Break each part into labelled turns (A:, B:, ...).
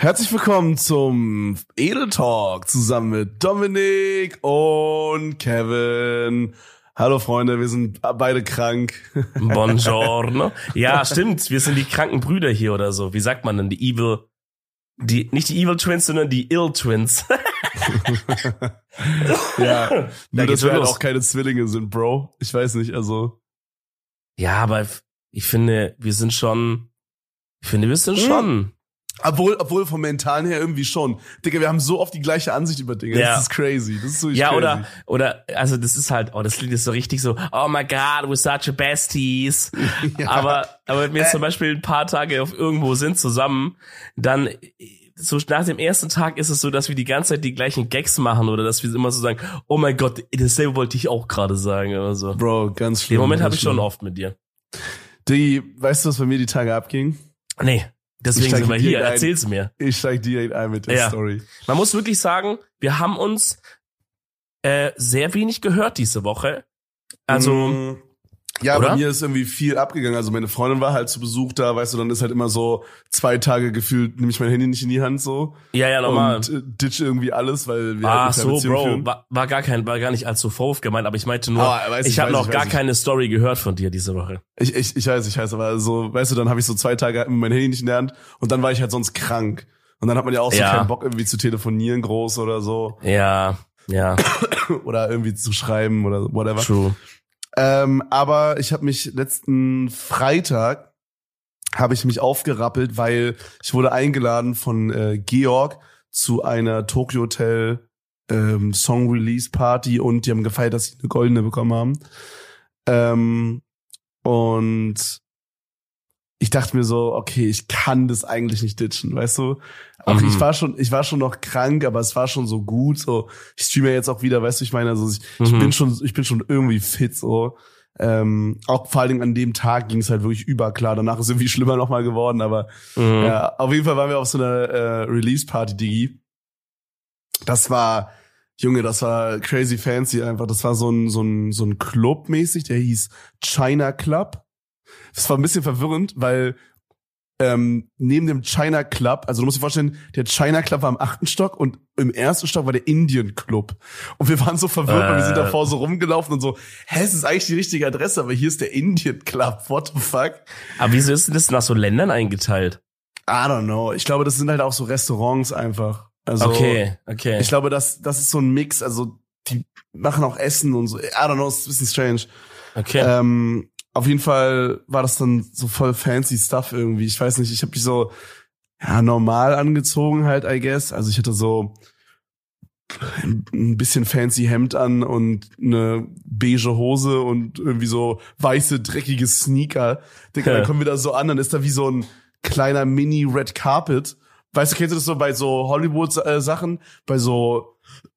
A: Herzlich willkommen zum Edel Talk zusammen mit Dominik und Kevin. Hallo Freunde, wir sind beide krank.
B: Buongiorno. Ja, stimmt, wir sind die kranken Brüder hier oder so. Wie sagt man denn? Nicht die Evil Twins, sondern die Ill Twins.
A: Ja, nur dass wir halt
B: los.
A: auch keine Zwillinge sind, Bro. Ich weiß nicht, also.
B: Ja, aber ich finde, wir sind schon.
A: Obwohl vom Mentalen her irgendwie schon. Digga, wir haben so oft die gleiche Ansicht über Dinge.
B: Ja.
A: Das ist crazy. Das ist so
B: Ja,
A: crazy.
B: oder, also das ist halt, das Lied ist so richtig so, oh my God, we're such a besties.
A: Ja.
B: Aber wenn wir zum Beispiel ein paar Tage auf irgendwo sind zusammen, dann so nach dem ersten Tag ist es so, dass wir die ganze Zeit die gleichen Gags machen oder dass wir immer so sagen, oh mein Gott, dasselbe wollte ich auch gerade sagen oder so.
A: Bro, ganz schlimm.
B: Den Moment habe
A: ganz
B: ich schon
A: schlimm.
B: oft mit dir.
A: Diggi, weißt du, was bei mir die Tage abging?
B: Nee, deswegen
A: steig
B: sind wir hier,
A: direkt ein.
B: erzähl's mir.
A: Ich steig direkt ein mit der
B: Ja.
A: Story.
B: Man muss wirklich sagen, wir haben uns sehr wenig gehört diese Woche. Also,
A: Ja,
B: oder?
A: bei mir ist irgendwie viel abgegangen. Also meine Freundin war halt zu Besuch da, weißt du, dann ist halt immer so 2 Tage gefühlt, nehme ich mein Handy nicht in die Hand so.
B: ja, normal.
A: Und ditch irgendwie alles, weil wir halt eine
B: So,
A: Beziehung
B: Bro,
A: führen.
B: war gar nicht als so Vorwurf gemeint, aber ich meinte nur,
A: Aber, weiß
B: ich habe noch gar
A: weiß
B: keine Story gehört von dir diese Woche.
A: Ich weiß, aber so, weißt du, dann habe ich so 2 Tage mein Handy nicht in der Hand und dann war ich halt sonst krank. Und dann hat man ja auch so
B: Ja.
A: keinen Bock irgendwie zu telefonieren groß oder so.
B: Ja,
A: Oder irgendwie zu schreiben oder whatever.
B: true.
A: Aber ich habe mich letzten Freitag aufgerappelt, weil ich wurde eingeladen von Georg zu einer Tokyo Hotel Song Release Party und die haben gefeiert, dass sie eine goldene bekommen haben. Und ich dachte mir so, okay, ich kann das eigentlich nicht ditchen, weißt du? Auch ich war schon noch krank, aber es war schon so gut, so. Ich streame ja jetzt auch wieder, weißt du, ich meine, also ich bin schon irgendwie fit, so. Auch vor allen Dingen an dem Tag ging es halt wirklich überklar. Danach ist es irgendwie schlimmer nochmal geworden, aber ja, auf jeden Fall waren wir auf so einer Release-Party, Digi. Das war crazy fancy einfach. Das war so ein Club mäßig, der hieß China Club. Das war ein bisschen verwirrend, weil neben dem China Club, also du musst dir vorstellen, der China Club war im 8. Stock und im 1. Stock war der Indian Club. Und wir waren so verwirrt, weil wir sind davor so rumgelaufen und so, es ist eigentlich die richtige Adresse, aber hier ist der Indian Club, what the fuck?
B: Aber wieso ist denn das nach so Ländern eingeteilt?
A: I don't know. Ich glaube, das sind halt auch so Restaurants einfach. Also,
B: Okay.
A: Ich glaube, das ist so ein Mix, also die machen auch Essen und so. I don't know, ist ein bisschen strange.
B: Okay.
A: Auf jeden Fall war das dann so voll fancy Stuff irgendwie. Ich weiß nicht, ich habe mich so normal angezogen halt, I guess. Also ich hatte so ein bisschen fancy Hemd an und eine beige Hose und irgendwie so weiße, dreckige Sneaker. Digga, dann kommen wir da so an, dann ist da wie so ein kleiner Mini-Red Carpet. Weißt du, kennst du das so bei so Hollywood-Sachen? Bei so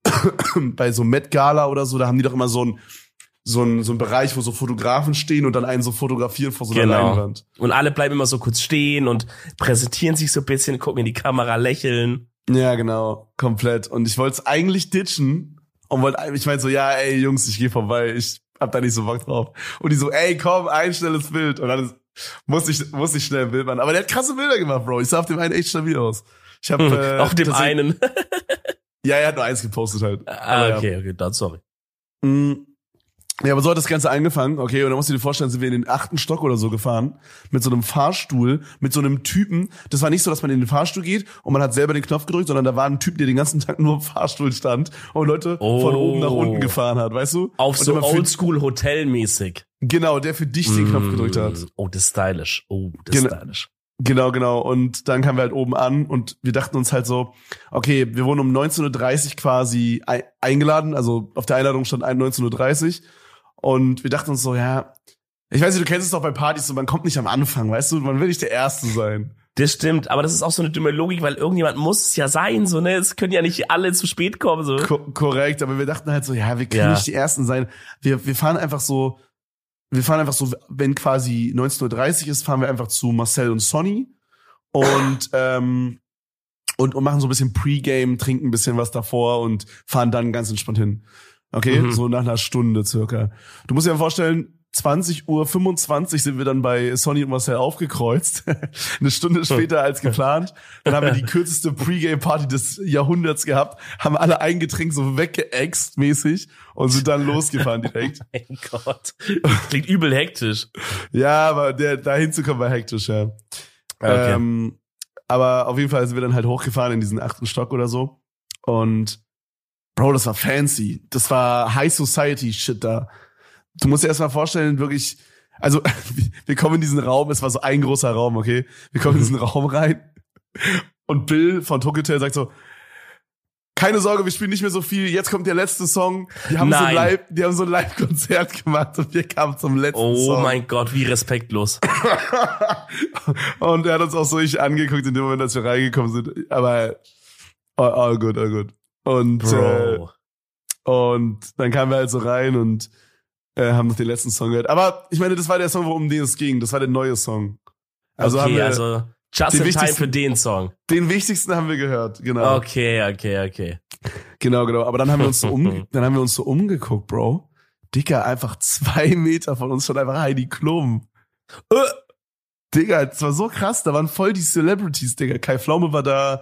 A: Met Gala oder so, da haben die doch immer so ein Bereich, wo so Fotografen stehen und dann einen so fotografieren vor so einer Leinwand.
B: Und alle bleiben immer so kurz stehen und präsentieren sich so ein bisschen, gucken in die Kamera, lächeln.
A: Ja, genau, komplett. Und ich wollte es eigentlich ditchen und ich meinte so, ja, ey, Jungs, ich gehe vorbei, ich hab da nicht so Bock drauf. Und die so, ey, komm, ein schnelles Bild. Und dann muss ich schnell ein Bild machen. Aber der hat krasse Bilder gemacht, Bro. Ich sah auf dem einen echt stabil aus. Ich hab,
B: auf dem einen.
A: Ja, er hat nur eins gepostet halt.
B: Okay, dann sorry.
A: Ja, aber so hat das Ganze angefangen, okay, und dann musst du dir vorstellen, sind wir in den 8. Stock oder so gefahren, mit so einem Fahrstuhl, mit so einem Typen. Das war nicht so, dass man in den Fahrstuhl geht und man hat selber den Knopf gedrückt, sondern da war ein Typ, der den ganzen Tag nur im Fahrstuhl stand und Leute von oben nach unten gefahren hat, weißt du?
B: Auf
A: und
B: so Oldschool-Hotel-mäßig.
A: Genau, der für dich den Knopf gedrückt hat.
B: Oh, das ist stylisch. Stylisch.
A: Genau. Und dann kamen wir halt oben an und wir dachten uns halt so, okay, wir wurden um 19.30 Uhr quasi eingeladen, also auf der Einladung stand 19.30 Uhr. Und wir dachten uns so, ja, ich weiß nicht, du kennst es doch bei Partys, so man kommt nicht am Anfang, weißt du, man will nicht der Erste sein.
B: Das stimmt, aber das ist auch so eine dumme Logik, weil irgendjemand muss es ja sein, so, ne, es können ja nicht alle zu spät kommen, so.
A: Korrekt, aber wir dachten halt so, ja, wir können nicht die Ersten sein. Wir fahren einfach so, wenn quasi 19.30 Uhr ist, fahren wir einfach zu Marcel und Sonny und machen so ein bisschen Pre-Game, trinken ein bisschen was davor und fahren dann ganz entspannt hin. Okay, so nach einer Stunde circa. Du musst dir mal vorstellen, 20:25 Uhr sind wir dann bei Sonny und Marcel aufgekreuzt. Eine Stunde später als geplant. Dann haben wir die kürzeste Pre-Game-Party des Jahrhunderts gehabt, haben alle ein Getränk so weggeäxt mäßig und sind dann losgefahren direkt.
B: Oh mein Gott. Klingt übel hektisch.
A: Ja, aber da hinzukommen war hektisch, ja.
B: Okay.
A: Aber auf jeden Fall sind wir dann halt hochgefahren in diesen 8. Stock oder so. Und Bro, das war fancy. Das war High Society Shit da. Du musst dir erst mal vorstellen, wirklich, also wir kommen in diesen Raum, es war so ein großer Raum, okay? Wir kommen in diesen Raum rein und Bill von Tokyo Hotel sagt so, keine Sorge, wir spielen nicht mehr so viel, jetzt kommt der letzte Song. Die haben so ein Live-Konzert gemacht und wir kamen zum letzten Song.
B: Oh mein Gott, wie respektlos.
A: Und er hat uns auch so richtig angeguckt in dem Moment, als wir reingekommen sind. Aber all good. Und, und dann kamen wir halt so rein und haben noch den letzten Song gehört. Aber ich meine, das war der Song, um den es ging. Das war der neue Song. Also
B: okay,
A: haben wir
B: also just in time für den Song.
A: Den wichtigsten haben wir gehört, genau.
B: Okay.
A: Genau. Aber dann haben wir uns so umgeguckt, Bro. Digga, einfach 2 Meter von uns stand einfach Heidi Klum. Digga, das war so krass. Da waren voll die Celebrities, Digga. Kai Pflaume war da,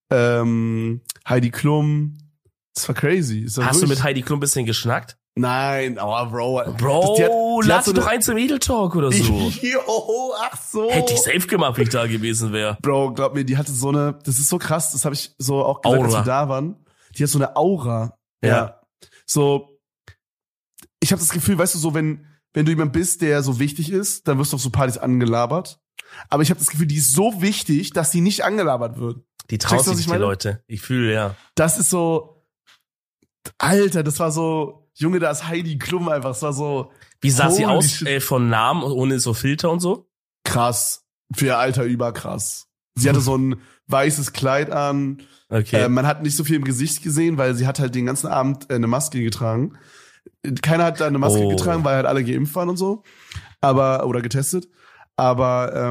A: Heidi Klum. Das war crazy. Das war
B: Hast du mit Heidi Klum ein bisschen geschnackt?
A: Nein, aber Bro.
B: Lad so doch ein zum Edel Talk oder so.
A: Jo, ach so.
B: Hätte ich safe gemacht, wenn ich da gewesen wäre.
A: Bro, glaub mir, die hatte so eine, das ist so krass, das habe ich so auch gesagt, als wir da waren. Die hat so eine Aura. Ja. So, ich habe das Gefühl, weißt du, so wenn du jemand bist, der so wichtig ist, dann wirst du auf so Partys angelabert. Aber ich habe das Gefühl, die ist so wichtig, dass die nicht angelabert wird.
B: Die trauen sich die Leute. Ich fühle, ja.
A: Das ist so, Alter, das war so, Junge, da ist Heidi Klum einfach, es war so.
B: Wie sah sie aus von Namen, ohne so Filter und so?
A: Krass. Für ihr Alter überkrass. Sie hatte so ein weißes Kleid an.
B: Okay.
A: Man hat nicht so viel im Gesicht gesehen, weil sie hat halt den ganzen Abend eine Maske getragen. Keiner hat da eine Maske getragen, weil halt alle geimpft waren und so. Oder getestet. Aber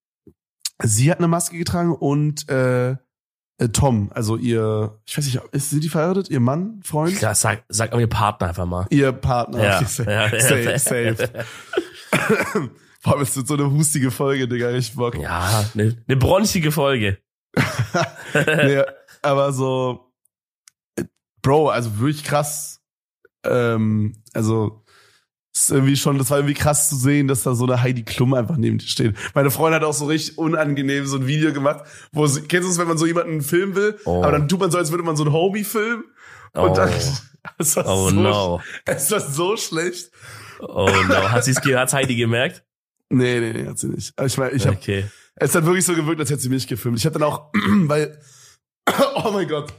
A: sie hat eine Maske getragen und Tom, also ihr, ich weiß nicht, sind die verheiratet? Ihr Mann, Freund?
B: Ja, sag ihr Partner einfach mal.
A: Ihr Partner,
B: ja.
A: Okay, safe. Vor allem ist das so eine hustige Folge, Digga, richtig Bock.
B: Ja, eine bronchige Folge.
A: Nee, aber so, Bro, also wirklich krass. Also, das war irgendwie krass zu sehen, dass da so eine Heidi Klum einfach neben dir steht. Meine Freundin hat auch so richtig unangenehm so ein Video gemacht, wo sie, kennst du es, wenn man so jemanden filmen will, aber dann tut man so, als würde man so einen Homie filmen. Und dann, es war so schlecht.
B: Oh no, hat's Heidi gemerkt?
A: Nee, hat sie nicht. Aber ich meine, es hat wirklich so gewirkt, als hätte sie mich gefilmt. Ich habe dann auch, oh mein Gott.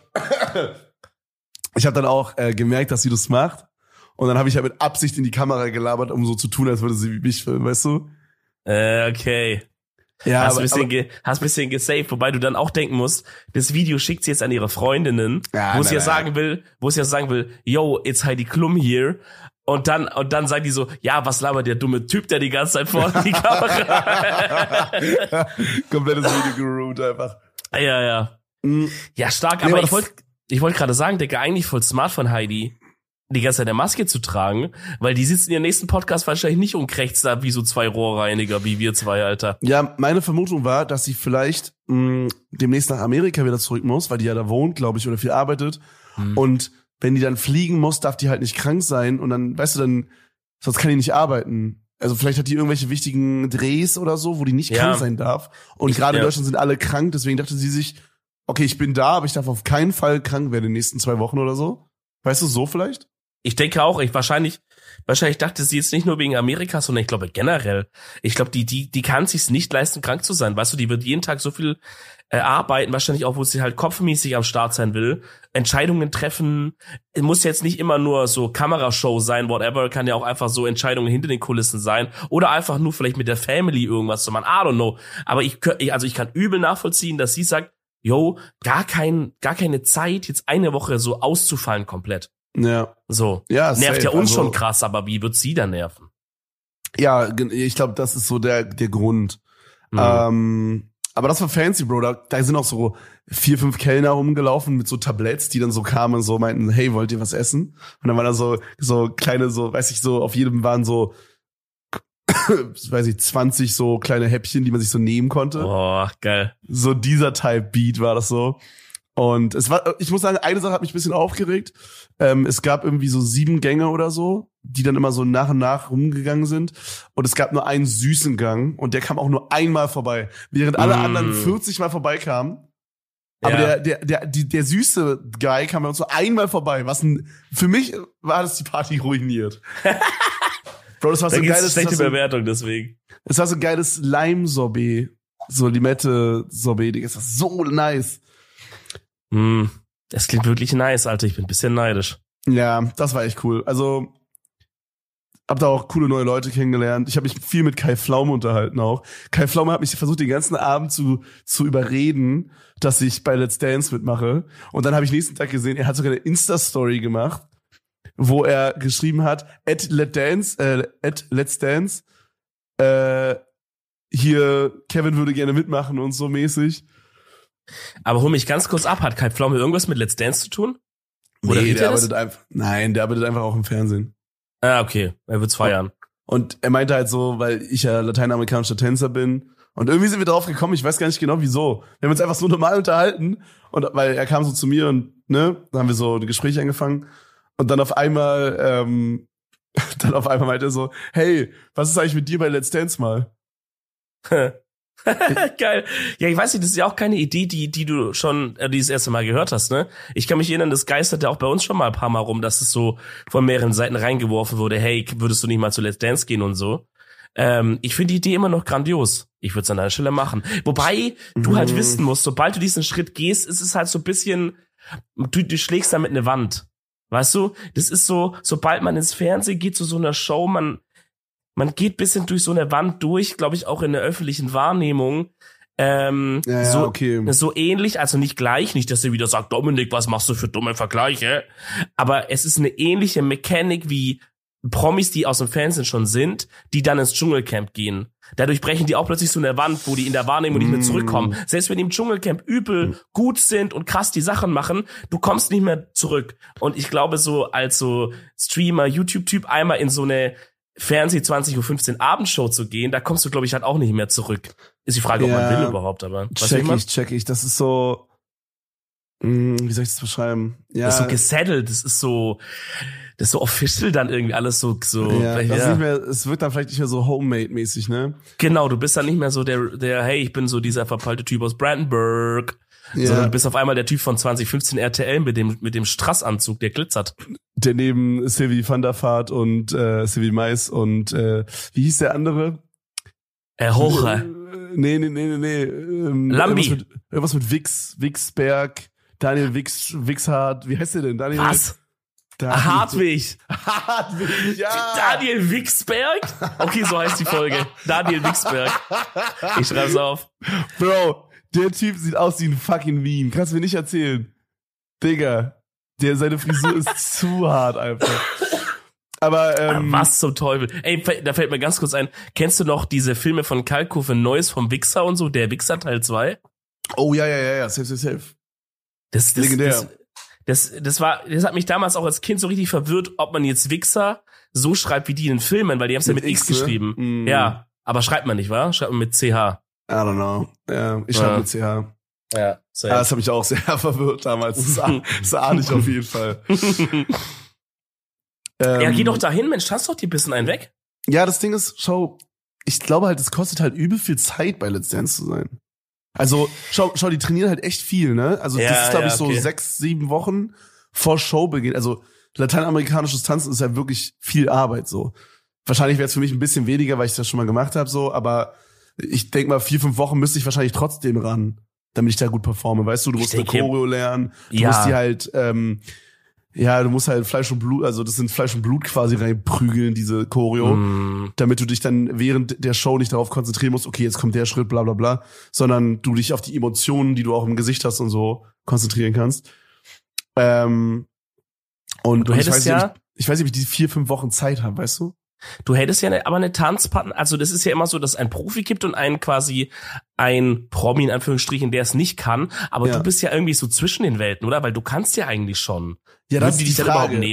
A: Ich habe dann auch gemerkt, dass sie das macht. Und dann habe ich ja mit Absicht in die Kamera gelabert, um so zu tun, als würde sie mich filmen, weißt du?
B: Okay.
A: Ja,
B: hast ein bisschen gesaved, wobei du dann auch denken musst, das Video schickt sie jetzt an ihre Freundinnen, wo sie sagen will, yo, it's Heidi Klum here. Und dann sagen die so, ja, was labert der dumme Typ, der die ganze Zeit vor die Kamera.
A: Komplettes Video geruht einfach.
B: Ja. Ja, stark, aber ich wollte gerade sagen, Digga, eigentlich voll smart von Heidi, die ganze Zeit eine Maske zu tragen, weil die sitzen in ihrem nächsten Podcast wahrscheinlich nicht und krächzt da wie so 2 Rohrreiniger, wie wir 2, Alter.
A: Ja, meine Vermutung war, dass sie vielleicht demnächst nach Amerika wieder zurück muss, weil die ja da wohnt, glaube ich, oder viel arbeitet. Und wenn die dann fliegen muss, darf die halt nicht krank sein und dann, weißt du, sonst kann die nicht arbeiten. Also vielleicht hat die irgendwelche wichtigen Drehs oder so, wo die nicht krank sein darf. Und gerade in Deutschland sind alle krank, deswegen dachte sie sich, okay, ich bin da, aber ich darf auf keinen Fall krank werden in den nächsten 2 Wochen oder so. Weißt du, so vielleicht?
B: Ich denke auch, wahrscheinlich dachte sie jetzt nicht nur wegen Amerika, sondern ich glaube generell. Ich glaube, die kann sich's nicht leisten, krank zu sein. Weißt du, die wird jeden Tag so viel arbeiten, wahrscheinlich auch, wo sie halt kopfmäßig am Start sein will. Entscheidungen treffen, muss jetzt nicht immer nur so Kamerashow sein, whatever, kann ja auch einfach so Entscheidungen hinter den Kulissen sein. Oder einfach nur vielleicht mit der Family irgendwas zu machen, I don't know. Aber ich kann übel nachvollziehen, dass sie sagt, yo, gar keine Zeit, jetzt eine Woche so auszufallen komplett.
A: Ja.
B: So.
A: Ja,
B: nervt
A: safe.
B: ja uns
A: also,
B: schon krass, aber wie wird sie dann nerven?
A: Ja, ich glaube, das ist so der Grund. Aber das war fancy, Bro. Da sind auch so 4, 5 Kellner rumgelaufen mit so Tabletts, die dann so kamen und so meinten, hey, wollt ihr was essen? Und dann waren da so kleine, so, weiß ich, so auf jedem waren so weiß ich, 20 so kleine Häppchen, die man sich so nehmen konnte.
B: Oh, geil.
A: So dieser Type-Beat war das so. Und es war, ich muss sagen, eine Sache hat mich ein bisschen aufgeregt. Es gab irgendwie so 7 Gänge oder so, die dann immer so nach und nach rumgegangen sind. Und es gab nur einen süßen Gang und der kam auch nur einmal vorbei, während alle anderen 40 Mal vorbeikamen. Aber der süße Guy kam bei uns nur einmal vorbei. Für mich war das die Party ruiniert. Bro, das war so ein geiles,
B: schlechte Bewertung deswegen.
A: Es war so ein geiles Lime-Sorbet, so Limette-Sorbet, das war so nice.
B: Das klingt wirklich nice, Alter. Ich bin ein bisschen neidisch.
A: Ja, das war echt cool. Also, hab da auch coole neue Leute kennengelernt. Ich habe mich viel mit Kai Pflaume unterhalten auch. Kai Pflaume hat mich versucht, den ganzen Abend zu überreden, dass ich bei Let's Dance mitmache. Und dann habe ich nächsten Tag gesehen, er hat sogar eine Insta-Story gemacht, wo er geschrieben hat, @Let's Dance, hier, Kevin würde gerne mitmachen und so mäßig.
B: Aber hol mich ganz kurz ab, hat Kai Pflaume irgendwas mit Let's Dance zu tun?
A: Nee, der arbeitet einfach auch im Fernsehen.
B: Ah, okay. Er wird's feiern.
A: Und er meinte halt so, weil ich ja lateinamerikanischer Tänzer bin. Und irgendwie sind wir drauf gekommen, ich weiß gar nicht genau wieso. Wir haben uns einfach so normal unterhalten. Und weil er kam so zu mir und, dann haben wir so ein Gespräch angefangen. Und dann auf einmal meinte er so, hey, was ist eigentlich mit dir bei Let's Dance mal?
B: Geil. Ja, ich weiß nicht, das ist ja auch keine Idee, die du schon das erste Mal gehört hast, ne? Ich kann mich erinnern, das geistert ja auch bei uns schon mal ein paar Mal rum, dass es so von mehreren Seiten reingeworfen wurde, hey, würdest du nicht mal zu Let's Dance gehen und so. Ich finde die Idee immer noch grandios. Ich würde es an deiner Stelle machen. Wobei du halt wissen musst, sobald du diesen Schritt gehst, ist es halt so ein bisschen, du schlägst damit eine Wand. Weißt du? Das ist so, sobald man ins Fernsehen geht zu so einer Show, man geht bisschen durch so eine Wand durch, glaube ich, auch in der öffentlichen Wahrnehmung.
A: Okay.
B: So ähnlich, also nicht gleich, nicht, dass ihr wieder sagt, Dominik, was machst du für dumme Vergleiche? Aber es ist eine ähnliche Mechanik wie Promis, die aus dem Fernsehen schon sind, die dann ins Dschungelcamp gehen. Dadurch brechen die auch plötzlich so eine Wand, wo die in der Wahrnehmung nicht mehr zurückkommen. Selbst wenn die im Dschungelcamp übel gut sind und krass die Sachen machen, du kommst nicht mehr zurück. Und ich glaube, so als so Streamer, YouTube-Typ einmal in so eine Fernseh 20:15 Uhr Abendshow zu gehen, da kommst du, glaube ich, halt auch nicht mehr zurück. Ist die Frage, ob man will überhaupt, aber.
A: Check ich. Das ist so, wie soll ich das beschreiben? Ja.
B: Das ist so gesettelt, das ist so official dann irgendwie alles so.
A: Ja, das ist nicht mehr, es wird dann vielleicht nicht mehr so Homemade-mäßig, ne?
B: Genau, du bist dann nicht mehr so der, hey, ich bin so dieser verpeilte Typ aus Brandenburg. Ja. Sondern du bist auf einmal der Typ von 2015 RTL mit dem Strassanzug, der glitzert.
A: Der neben Sylvie van der Vaart und Sylvie Mais und wie hieß der andere?
B: Hoche.
A: Nee.
B: Lambi.
A: Irgendwas mit Wixberg, Daniel Wixhardt, wie heißt der denn? Daniel
B: Was? Hartwig,
A: ja.
B: Daniel Wixberg? Okay, so heißt die Folge. Daniel Wixberg. Ich schreib's auf.
A: Bro, der Typ sieht aus wie ein fucking Wien. Kannst du mir nicht erzählen. Digga, seine Frisur ist zu hart einfach. Aber
B: was zum Teufel. Ey, da fällt mir ganz kurz ein. Kennst du noch diese Filme von Kalkofe Neues vom Wichser und so? Der Wichser Teil 2?
A: Oh, ja. Safe.
B: Das legendär. Das hat mich damals auch als Kind so richtig verwirrt, ob man jetzt Wichser so schreibt wie die in den Filmen, weil die haben es ja mit X geschrieben.
A: Mm.
B: Ja, aber schreibt man nicht, wa? Schreibt man mit CH.
A: I don't know. Ja, ich schreibe mit CH.
B: Ja,
A: das hat mich auch sehr verwirrt damals. Das ahne ich auf jeden Fall.
B: Ja, geh doch dahin, Mensch, tanz doch die bisschen einen weg.
A: Ja, das Ding ist, schau, ich glaube halt, es kostet halt übel viel Zeit, bei Let's Dance zu sein. Also, schau, die trainieren halt echt viel, ne? Also, das ist, glaube ich, so 6-7 Wochen vor Showbeginn. Also, lateinamerikanisches Tanzen ist ja wirklich viel Arbeit, so. Wahrscheinlich wäre es für mich ein bisschen weniger, weil ich das schon mal gemacht habe, so, aber ich denke mal, 4-5 Wochen müsste ich wahrscheinlich trotzdem ran, damit ich da gut performe. Weißt du, musst eine Choreo lernen, du musst die halt, du musst halt Fleisch und Blut, also das sind Fleisch und Blut quasi reinprügeln, diese Choreo, damit du dich dann während der Show nicht darauf konzentrieren musst, okay, jetzt kommt der Schritt, bla bla bla, sondern du dich auf die Emotionen, die du auch im Gesicht hast und so, konzentrieren kannst. Und
B: du hättest
A: ich weiß nicht, ob ich die 4-5 Wochen Zeit habe, weißt du?
B: Du hättest ja aber eine Tanzpartner, also das ist ja immer so, dass es einen Profi gibt und ein Promi in Anführungsstrichen, der es nicht kann, aber du bist ja irgendwie so zwischen den Welten, oder? Weil du kannst ja eigentlich schon.
A: Ja, das ist
B: die
A: die
B: dich dann
A: Frage.
B: überhaupt nehmen?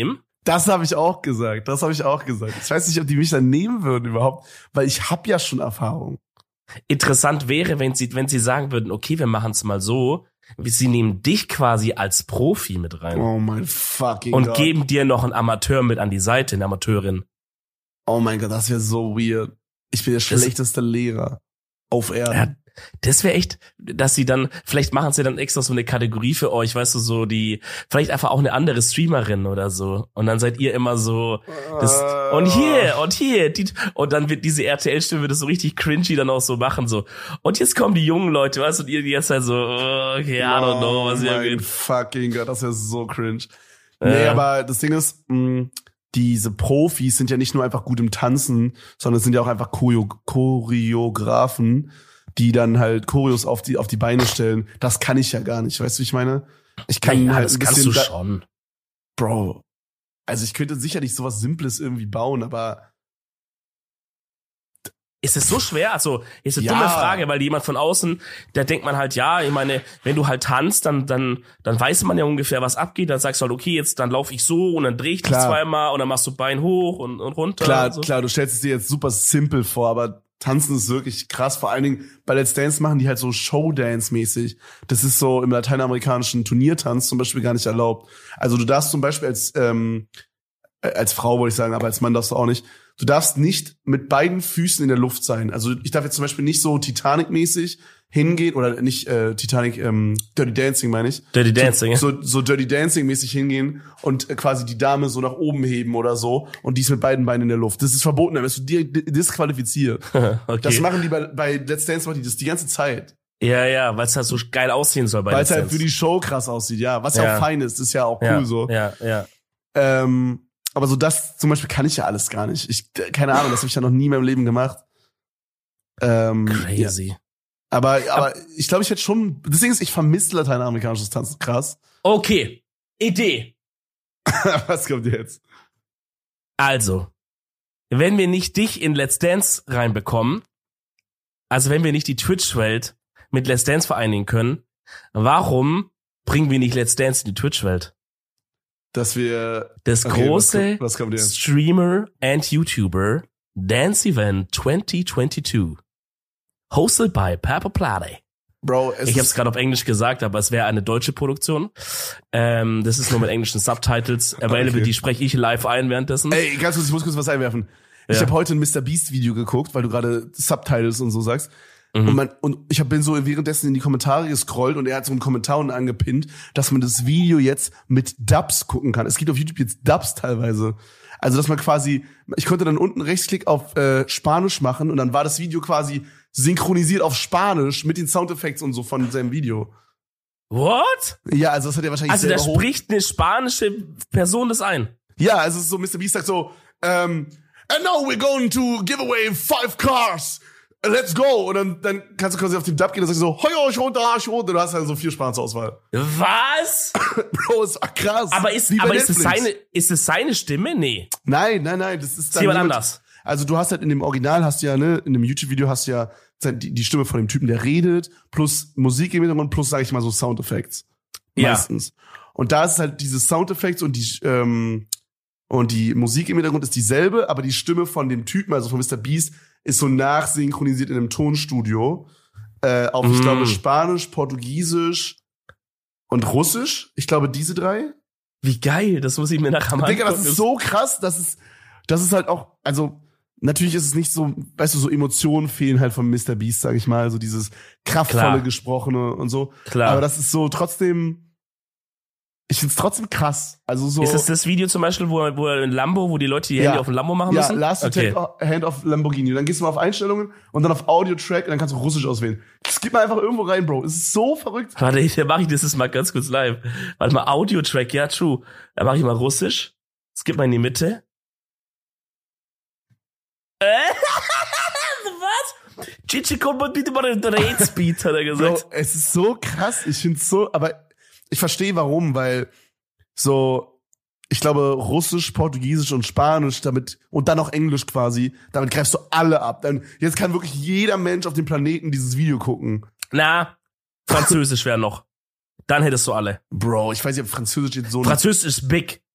A: Das habe ich auch gesagt. Ich weiß nicht, ob die mich dann nehmen würden überhaupt, weil ich habe ja schon Erfahrung.
B: Interessant wäre, wenn sie sagen würden, okay, wir machen es mal so, sie nehmen dich quasi als Profi mit rein.
A: Oh mein fucking
B: und
A: Gott.
B: geben dir noch einen Amateur mit an die Seite, eine Amateurin.
A: Oh mein Gott, das wäre so weird. Ich bin der schlechteste Lehrer auf Erden.
B: Ja, das wäre echt, dass sie dann, vielleicht machen sie dann extra so eine Kategorie für euch, weißt du, so vielleicht einfach auch eine andere Streamerin oder so. Und dann seid ihr immer so, und hier, und dann wird diese RTL-Stimme das so richtig cringy dann auch so machen, so. Und jetzt kommen die jungen Leute, weißt du, und ihr die ganze Zeit so, okay, I don't know, was ihr
A: geht. Fucking Gott, das wäre so cringe. Nee, aber das Ding ist, diese Profis sind ja nicht nur einfach gut im Tanzen, sondern es sind ja auch einfach Choreografen, die dann halt Choreos auf die Beine stellen. Das kann ich ja gar nicht, weißt du, wie ich meine? Ich kann halt
B: das
A: ein
B: kannst
A: bisschen
B: du schon.
A: Bro, also ich könnte sicherlich sowas Simples irgendwie bauen, aber
B: ist es so schwer? Also, ist eine dumme Frage, weil jemand von außen, da denkt man halt, ja, ich meine, wenn du halt tanzt, dann weiß man ja ungefähr, was abgeht, dann sagst du halt, okay, jetzt, dann lauf ich so und dann dreh ich dich zweimal und dann machst du Bein hoch und runter.
A: Klar,
B: und so.
A: klar, du stellst es dir jetzt super simpel vor, aber Tanzen ist wirklich krass. Vor allen Dingen bei Let's Dance machen die halt so Showdance-mäßig. Das ist so im lateinamerikanischen Turniertanz zum Beispiel gar nicht erlaubt. Also du darfst zum Beispiel als Frau, wollte ich sagen, aber als Mann darfst du auch nicht. Du darfst nicht mit beiden Füßen in der Luft sein. Also ich darf jetzt zum Beispiel nicht so Titanic-mäßig hingehen, oder nicht Titanic, Dirty Dancing meine ich.
B: Dirty Dancing, ja.
A: So Dirty Dancing-mäßig hingehen und quasi die Dame so nach oben heben oder so und die ist mit beiden Beinen in der Luft. Das ist verboten, dann wirst du disqualifiziert. Okay. Das machen die bei Let's Dance, machen die das die ganze Zeit.
B: Ja, weil es halt so geil aussehen soll bei Let's Dance.
A: Weil es halt für die Show krass aussieht, ja. Was ja auch fein ist ja auch cool so.
B: Ja.
A: Aber so das zum Beispiel kann ich ja alles gar nicht. Keine Ahnung, das habe ich ja noch nie in meinem Leben gemacht.
B: Crazy.
A: Ja. Aber ich glaube, ich hätte schon, deswegen ist, ich vermisse lateinamerikanisches Tanzen krass.
B: Okay, Idee.
A: Was kommt jetzt?
B: Also, wenn wir nicht dich in Let's Dance reinbekommen, also wenn wir nicht die Twitch-Welt mit Let's Dance vereinigen können, warum bringen wir nicht Let's Dance in die Twitch-Welt?
A: Dass wir
B: das große
A: was kommt jetzt?
B: Streamer and YouTuber Dance Event 2022, hosted by Papa Plate.
A: Bro,
B: ich hab's gerade auf Englisch gesagt, aber es wäre eine deutsche Produktion. Das ist nur mit englischen Subtitles available, die spreche ich live ein währenddessen.
A: Ey, ganz kurz, ich muss kurz was einwerfen. Ja. Ich habe heute ein MrBeast-Video geguckt, weil du gerade Subtitles und so sagst. Und ich bin so währenddessen in die Kommentare gescrollt und er hat so einen Kommentar unten angepinnt, dass man das Video jetzt mit Dubs gucken kann. Es gibt auf YouTube jetzt Dubs teilweise. Also, dass man quasi, ich konnte dann unten Rechtsklick auf Spanisch machen und dann war das Video quasi synchronisiert auf Spanisch mit den Soundeffekts und so von seinem Video.
B: What?
A: Ja, also das hat er wahrscheinlich
B: also da spricht eine spanische Person das ein?
A: Ja, also es ist so, MrBeast sagt so, and now we're going to give away 5 cars. Let's go. Und dann kannst du quasi auf den Dub gehen und sagst so, hoi, ich runter. Und du hast dann so 4 Sprachen zur Auswahl.
B: Was?
A: Bro, ist krass.
B: Aber ist es seine Stimme? Nee.
A: Nein. Das ist dann
B: jemand anders.
A: Also du hast halt in dem Original hast du ja, ne, in dem YouTube-Video hast du ja die Stimme von dem Typen, der redet, plus Musik im Hintergrund, plus, sag ich mal, so Soundeffekts. Meistens. Und da ist halt diese Soundeffekts und die Musik im Hintergrund ist dieselbe, aber die Stimme von dem Typen, also von MrBeast, ist so nachsynchronisiert in einem Tonstudio auf, ich glaube, Spanisch, Portugiesisch und Russisch. Ich glaube, diese 3.
B: Wie geil, das muss ich mir nachher mal
A: angucken. Das ist so krass, das ist halt auch, also natürlich ist es nicht so, weißt du, so Emotionen fehlen halt von MrBeast, sag ich mal, so dieses kraftvolle Gesprochene und so.
B: Klar.
A: Aber das ist so trotzdem, ich find's trotzdem krass. Also so.
B: Ist es das Video zum Beispiel, wo er in Lambo, wo die Leute die Hände auf den Lambo machen müssen?
A: Ja, last take hand of Lamborghini. Dann gehst du mal auf Einstellungen und dann auf Audio-Track und dann kannst du Russisch auswählen. Skip mal einfach irgendwo rein, Bro. Es ist so verrückt.
B: Warte, dann mach ich das mal ganz kurz live. Warte mal, Audio-Track, ja, true. Dann mache ich mal Russisch. Skip mal in die Mitte. Was? Chichi, komm mal bitte mal in den Rate-Speed, hat er gesagt.
A: Bro, es ist so krass. Ich find's so, aber ich verstehe warum, weil so, ich glaube, Russisch, Portugiesisch und Spanisch damit und dann noch Englisch quasi, damit greifst du alle ab. Jetzt kann wirklich jeder Mensch auf dem Planeten dieses Video gucken.
B: Na, Französisch wäre noch. Dann hättest du alle.
A: Bro, ich weiß nicht, ob Französisch jetzt so...
B: Französisch ist big.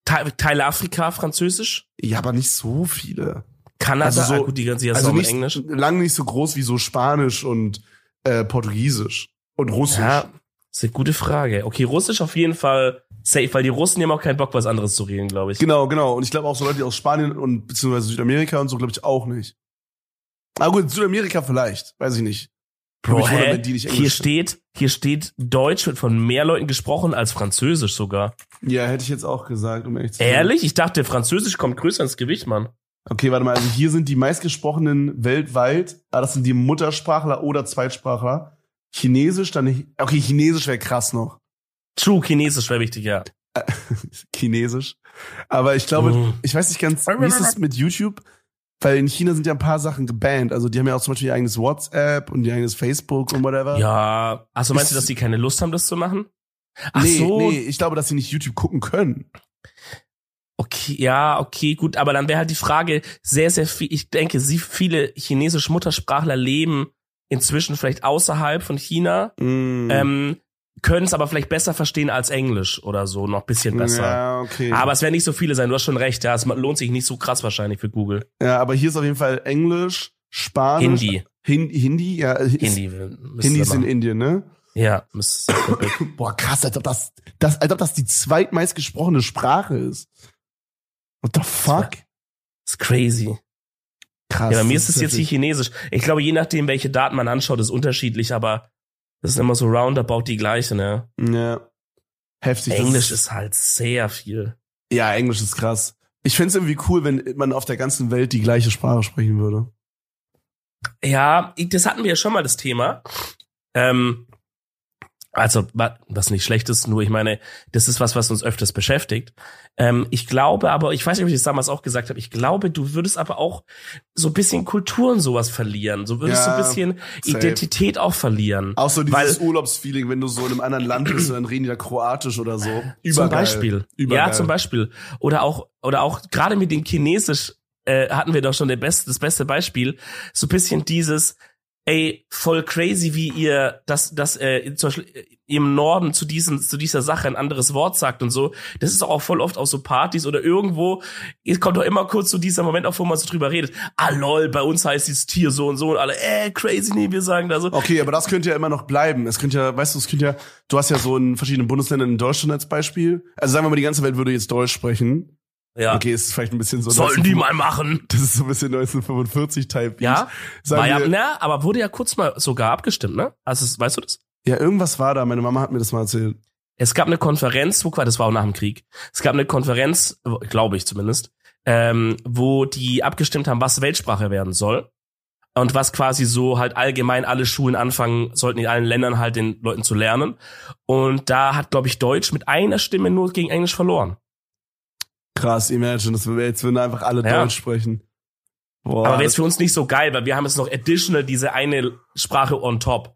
B: Teile Afrika, Französisch.
A: Ja, aber nicht so viele.
B: Kanada,
A: Also so-
B: gut, die ganze
A: Also
B: auch
A: nicht,
B: Englisch.
A: lang nicht so groß wie so Spanisch und Portugiesisch und Russisch.
B: Ja, ist eine gute Frage. Okay, Russisch auf jeden Fall safe, weil die Russen haben auch keinen Bock, was anderes zu reden, glaube ich.
A: Genau. Und ich glaube auch so Leute aus Spanien und beziehungsweise Südamerika und so, glaube ich auch nicht. Aber gut, Südamerika vielleicht, weiß ich nicht.
B: Bro,
A: Mich wundert, wenn die nicht Englisch
B: hier steht, Deutsch wird von mehr Leuten gesprochen als Französisch sogar.
A: Ja, hätte ich jetzt auch gesagt, um ehrlich zu sein.
B: Ehrlich? Ich dachte, Französisch kommt größer ins Gewicht, Mann.
A: Okay, warte mal, also hier sind die meistgesprochenen weltweit, das sind die Muttersprachler oder Zweitsprachler. Chinesisch, dann, okay, Chinesisch wäre krass noch.
B: True, Chinesisch wäre wichtig, ja.
A: Chinesisch. Aber ich glaube, ich weiß nicht ganz, wie ist es mit YouTube? Weil in China sind ja ein paar Sachen gebannt. Also die haben ja auch zum Beispiel ihr eigenes WhatsApp und ihr eigenes Facebook und whatever.
B: Ja, achso, meinst
A: Ist-
B: du, dass die keine Lust haben, das zu machen? Ach
A: Nee,
B: so,
A: nee, ich glaube, dass sie nicht YouTube gucken können.
B: okay, ja, okay, gut, aber dann wäre halt die Frage, sehr, sehr viel, ich denke, viele chinesische Muttersprachler leben inzwischen vielleicht außerhalb von China, können es aber vielleicht besser verstehen als Englisch oder so, noch ein bisschen besser.
A: Ja, okay.
B: Aber es werden nicht so viele sein, du hast schon recht, ja, es lohnt sich nicht so krass wahrscheinlich für Google.
A: Ja, aber hier ist auf jeden Fall Englisch, Spanisch.
B: Hindi.
A: Hindi, ja.
B: Hindi
A: Hindi ist in Indien, ne?
B: Ja,
A: Boah, krass, als ob das die zweitmeist gesprochene Sprache ist. What the fuck?
B: ist crazy.
A: Krass.
B: Ja, bei mir
A: das
B: ist es jetzt hier
A: heftig.
B: Chinesisch. Ich glaube, je nachdem, welche Daten man anschaut, ist unterschiedlich, aber das ist immer so roundabout die gleiche, ne?
A: Ja. Heftig. das
B: Englisch ist halt sehr viel.
A: Ja, Englisch ist krass. Ich find's irgendwie cool, wenn man auf der ganzen Welt die gleiche Sprache sprechen würde.
B: Ja, das hatten wir ja schon mal, das Thema. Also, was nicht schlecht ist, nur ich meine, das ist was uns öfters beschäftigt. Ich glaube aber, ich weiß nicht, ob ich das damals auch gesagt habe, ich glaube, du würdest aber auch so ein bisschen Kultur und sowas verlieren. So würdest du
A: Ja,
B: ein bisschen
A: safe.
B: Identität auch verlieren.
A: Auch so dieses
B: Weil-
A: Urlaubsfeeling, wenn du so in einem anderen Land bist und dann reden die da Kroatisch oder so.
B: Zum
A: Übergeil.
B: Beispiel.
A: Übergeil.
B: Ja, zum Beispiel. Oder auch gerade mit dem Chinesisch hatten wir doch schon das beste Beispiel. So ein bisschen dieses, ey, voll crazy, wie ihr zum Beispiel im Norden zu dieser Sache ein anderes Wort sagt und so. Das ist auch voll oft auf so Partys oder irgendwo. Es kommt doch immer kurz zu dieser Moment auf, wo man so drüber redet. Ah, lol, bei uns heißt dieses Tier so und so und alle, crazy, nee, wir sagen da so.
A: Okay, aber das könnte ja immer noch bleiben. Es könnte ja, weißt du, du hast ja so in verschiedenen Bundesländern in Deutschland als Beispiel. Also sagen wir mal, die ganze Welt würde jetzt Deutsch sprechen.
B: Ja,
A: Okay, ist vielleicht ein bisschen so.
B: sollten die mal machen.
A: Das ist so ein bisschen 1945-Type.
B: Ja,
A: Sagen
B: war ja,
A: wir,
B: aber wurde ja kurz mal sogar abgestimmt, ne? Also, weißt du das?
A: ja, irgendwas war da. Meine Mama hat mir das mal erzählt.
B: Es gab eine Konferenz, das war auch nach dem Krieg. Es gab eine Konferenz, glaube ich zumindest, wo die abgestimmt haben, was Weltsprache werden soll. Und was quasi so halt allgemein alle Schulen anfangen sollten, in allen Ländern halt den Leuten zu lernen. Und da hat, glaube ich, Deutsch mit einer Stimme nur gegen Englisch verloren.
A: Krass, imagine, jetzt würden einfach alle
B: Ja.
A: Deutsch sprechen. Boah,
B: Aber wäre
A: das-
B: jetzt für uns nicht so geil, weil wir haben jetzt noch additional diese eine Sprache on top,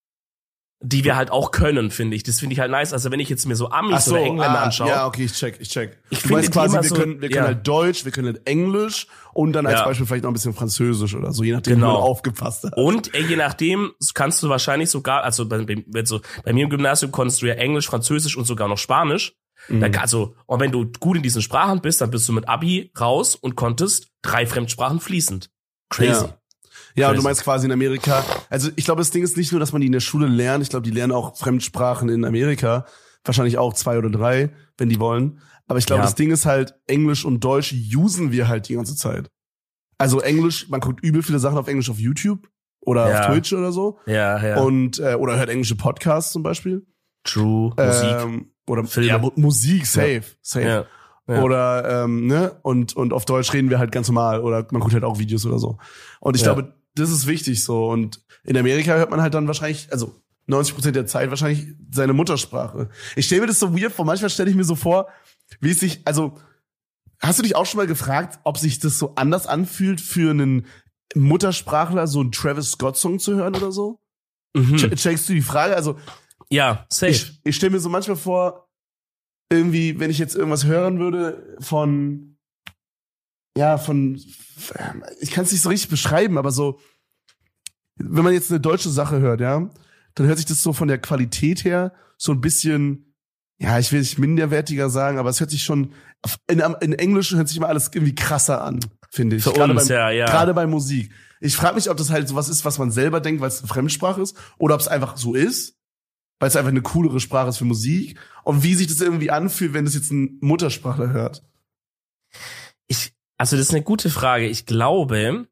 B: die wir halt auch können, finde ich. Das finde ich halt nice. Also wenn ich jetzt mir so Amis oder Engländer anschaue.
A: Ja, okay, ich check.
B: Ich
A: Du
B: finde
A: meinst
B: die
A: quasi,
B: immer
A: wir
B: so-
A: können
B: ja.
A: halt Deutsch, wir können halt Englisch und dann als
B: Ja.
A: Beispiel vielleicht noch ein bisschen Französisch oder so, je nachdem,
B: Genau.
A: wie man aufgepasst hat.
B: Und je nachdem kannst du wahrscheinlich sogar, also bei mir im Gymnasium konntest du ja Englisch, Französisch und sogar noch Spanisch.
A: Mhm.
B: Und wenn du gut in diesen Sprachen bist, dann bist du mit Abi raus und konntest 3 Fremdsprachen fließend. Crazy.
A: Ja, und du
B: Crazy.
A: meinst quasi in Amerika, also ich glaube, das Ding ist nicht nur, dass man die in der Schule lernt, ich glaube, die lernen auch Fremdsprachen in Amerika, wahrscheinlich auch 2 oder 3, wenn die wollen. Aber ich glaube,
B: Ja.
A: das Ding ist halt, Englisch und Deutsch usen wir halt die ganze Zeit. Also Englisch, man guckt übel viele Sachen auf Englisch auf YouTube oder
B: Ja.
A: auf Twitch oder so.
B: Ja.
A: Und oder hört englische Podcasts zum Beispiel.
B: True. Musik.
A: Oder
B: Filme.
A: ja, Musik, safe.
B: Ja. Ja.
A: Oder ne? Und auf Deutsch reden wir halt ganz normal oder man guckt halt auch Videos oder so. Und ich
B: Ja.
A: glaube, das ist wichtig so. Und in Amerika hört man halt dann wahrscheinlich, also 90% der Zeit wahrscheinlich seine Muttersprache. Ich stelle mir das so weird vor, manchmal stelle ich mir so vor, wie es sich, also hast du dich auch schon mal gefragt, ob sich das so anders anfühlt für einen Muttersprachler, so einen Travis Scott-Song zu hören oder so?
B: Mhm.
A: Checkst du die Frage? Also
B: Ja, safe.
A: ich stelle mir so manchmal vor, irgendwie, wenn ich jetzt irgendwas hören würde ich kann es nicht so richtig beschreiben, aber so, wenn man jetzt eine deutsche Sache hört, ja, dann hört sich das so von der Qualität her so ein bisschen ja, ich will nicht minderwertiger sagen, aber es hört sich schon, in Englisch hört sich immer alles irgendwie krasser an, finde ich.
B: Für uns, ja.
A: Gerade bei Musik. Ich frage mich, ob das halt sowas ist, was man selber denkt, weil es eine Fremdsprache ist, oder ob es einfach so ist, weil es einfach eine coolere Sprache ist für Musik, und wie sich das irgendwie anfühlt, wenn das jetzt ein Muttersprachler hört.
B: Also das ist eine gute Frage. Ich glaube,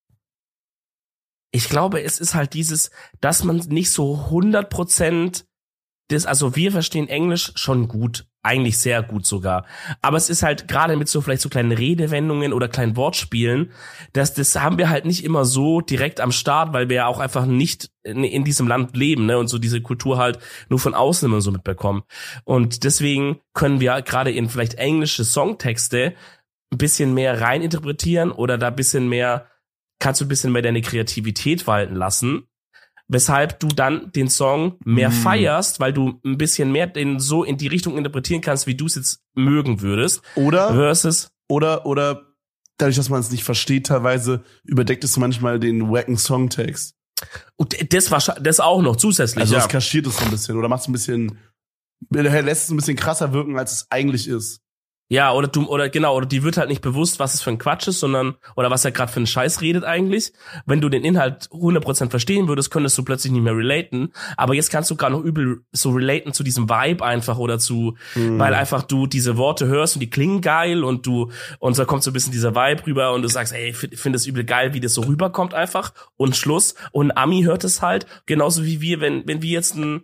B: es ist halt dieses, dass man nicht so 100% also wir verstehen Englisch schon gut, eigentlich sehr gut sogar. Aber es ist halt gerade mit so vielleicht so kleinen Redewendungen oder kleinen Wortspielen, das haben wir halt nicht immer so direkt am Start, weil wir ja auch einfach nicht in diesem Land leben, ne, und so diese Kultur halt nur von außen immer so mitbekommen. Und deswegen können wir gerade in vielleicht englische Songtexte ein bisschen mehr reininterpretieren oder da kannst du ein bisschen mehr deine Kreativität walten lassen. Weshalb du dann den Song mehr feierst, weil du ein bisschen mehr den so in die Richtung interpretieren kannst, wie du es jetzt mögen würdest.
A: Oder
B: versus
A: dadurch, dass man es nicht versteht, teilweise überdeckt es manchmal den wacken Songtext.
B: Und das auch noch zusätzlich.
A: Also
B: ja.
A: es kaschiert es so ein bisschen oder macht es ein bisschen, lässt es ein bisschen krasser wirken, als es eigentlich ist.
B: Ja, oder die wird halt nicht bewusst, was es für ein Quatsch ist, oder was er gerade für einen Scheiß redet eigentlich. Wenn du den Inhalt 100% verstehen würdest, könntest du plötzlich nicht mehr relaten. Aber jetzt kannst du gar noch übel so relaten zu diesem Vibe einfach oder weil einfach du diese Worte hörst und die klingen geil und da kommt so ein bisschen dieser Vibe rüber und du sagst, ey, ich finde es übel geil, wie das so rüberkommt einfach und Schluss. Und ein Ami hört es halt, genauso wie wir, wenn wir jetzt einen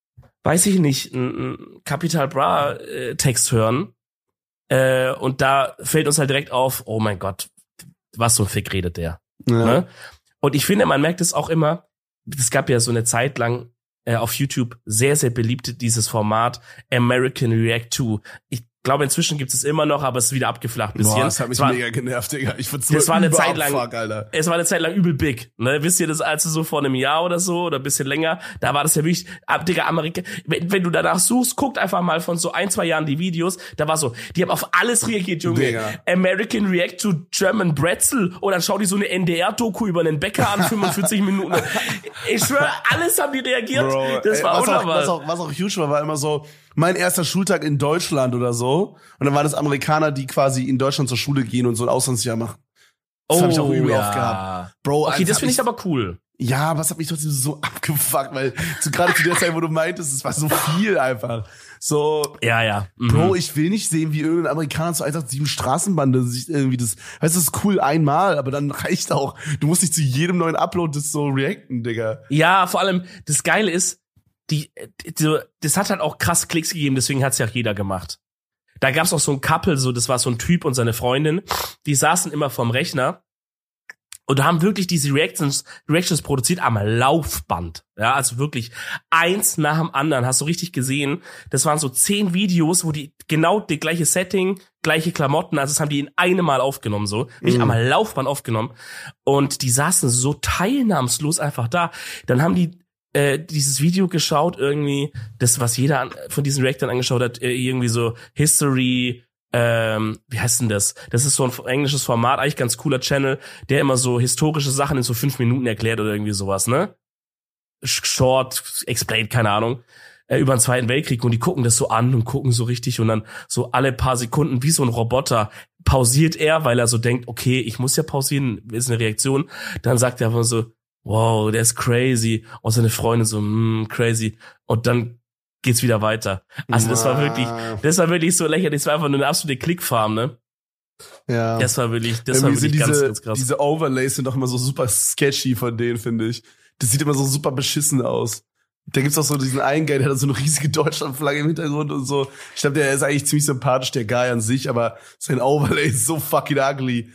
B: Capital Bra Text hören, und da fällt uns halt direkt auf, oh mein Gott, was so ein Fick redet der.
A: Ja.
B: Ne? Und ich finde, man merkt es auch immer, es gab ja so eine Zeit lang auf YouTube sehr, sehr beliebt dieses Format American React to. Ich glaube, inzwischen gibt es immer noch, aber es ist wieder abgeflacht ein bisschen.
A: Boah, das hat mich mega genervt, Digga.
B: Es war eine Zeit lang übel big. Ne? Wisst ihr das, also so vor einem Jahr oder so oder ein bisschen länger, da war das ja wirklich, Digga, Amerika, wenn du danach suchst, guckt einfach mal von so 1-2 Jahren die Videos, da war so, die haben auf alles reagiert, Junge.
A: Digga.
B: American React to German Brezel und dann schau die so eine NDR-Doku über einen Bäcker an, 45 Minuten. Ich schwöre, alles haben die reagiert.
A: Bro,
B: das war wunderbar.
A: Was auch huge war immer so, mein erster Schultag in Deutschland oder so. Und dann waren das Amerikaner, die quasi in Deutschland zur Schule gehen und so ein Auslandsjahr machen. Das hab ich auch übel oft gehabt. Bro,
B: okay, das finde ich aber cool.
A: Ja, aber es hat mich trotzdem so abgefuckt, weil gerade zu der Zeit, wo du meintest, es war so viel einfach. So,
B: ja.
A: Bro, ich will nicht sehen, wie irgendein Amerikaner zur 187 Straßenbande sich irgendwie weißt du, das ist cool einmal, aber dann reicht auch. Du musst nicht zu jedem neuen Upload das so reacten, Digga.
B: Ja, vor allem, das Geile ist, das hat halt auch krass Klicks gegeben, deswegen hat's ja auch jeder gemacht. Da gab's auch so ein Couple, das war so ein Typ und seine Freundin, die saßen immer vorm Rechner und haben wirklich diese Reactions produziert am Laufband. Ja, also wirklich eins nach dem anderen, hast du richtig gesehen. Das waren so 10 Videos, wo die genau die gleiche Setting, gleiche Klamotten, also das haben die in einem Mal aufgenommen, so. Wirklich am Laufband aufgenommen. Und die saßen so teilnahmslos einfach da. Dann haben die dieses Video geschaut, irgendwie, das, was jeder von diesen Reactern angeschaut hat, irgendwie so History, wie heißt denn das? Das ist so ein englisches Format, eigentlich ganz cooler Channel, der immer so historische Sachen in so 5 Minuten erklärt oder irgendwie sowas, ne? Short, explained, keine Ahnung, über den Zweiten Weltkrieg und die gucken das so an und gucken so richtig und dann so alle paar Sekunden wie so ein Roboter pausiert er, weil er so denkt, okay, ich muss ja pausieren, ist eine Reaktion, dann sagt er einfach so, wow, der ist crazy. Und seine Freundin so, crazy. Und dann geht's wieder weiter. Also das war wirklich so lächerlich. Das war einfach nur eine absolute Klickfarm, ne?
A: Ja.
B: Das war wirklich ganz krass.
A: Diese Overlays sind doch immer so super sketchy von denen, finde ich. Das sieht immer so super beschissen aus. Da gibt's auch so diesen einen Guy, der hat so eine riesige Deutschlandflagge im Hintergrund und so. Ich glaube, der ist eigentlich ziemlich sympathisch, der Guy an sich, aber sein Overlay ist so fucking ugly.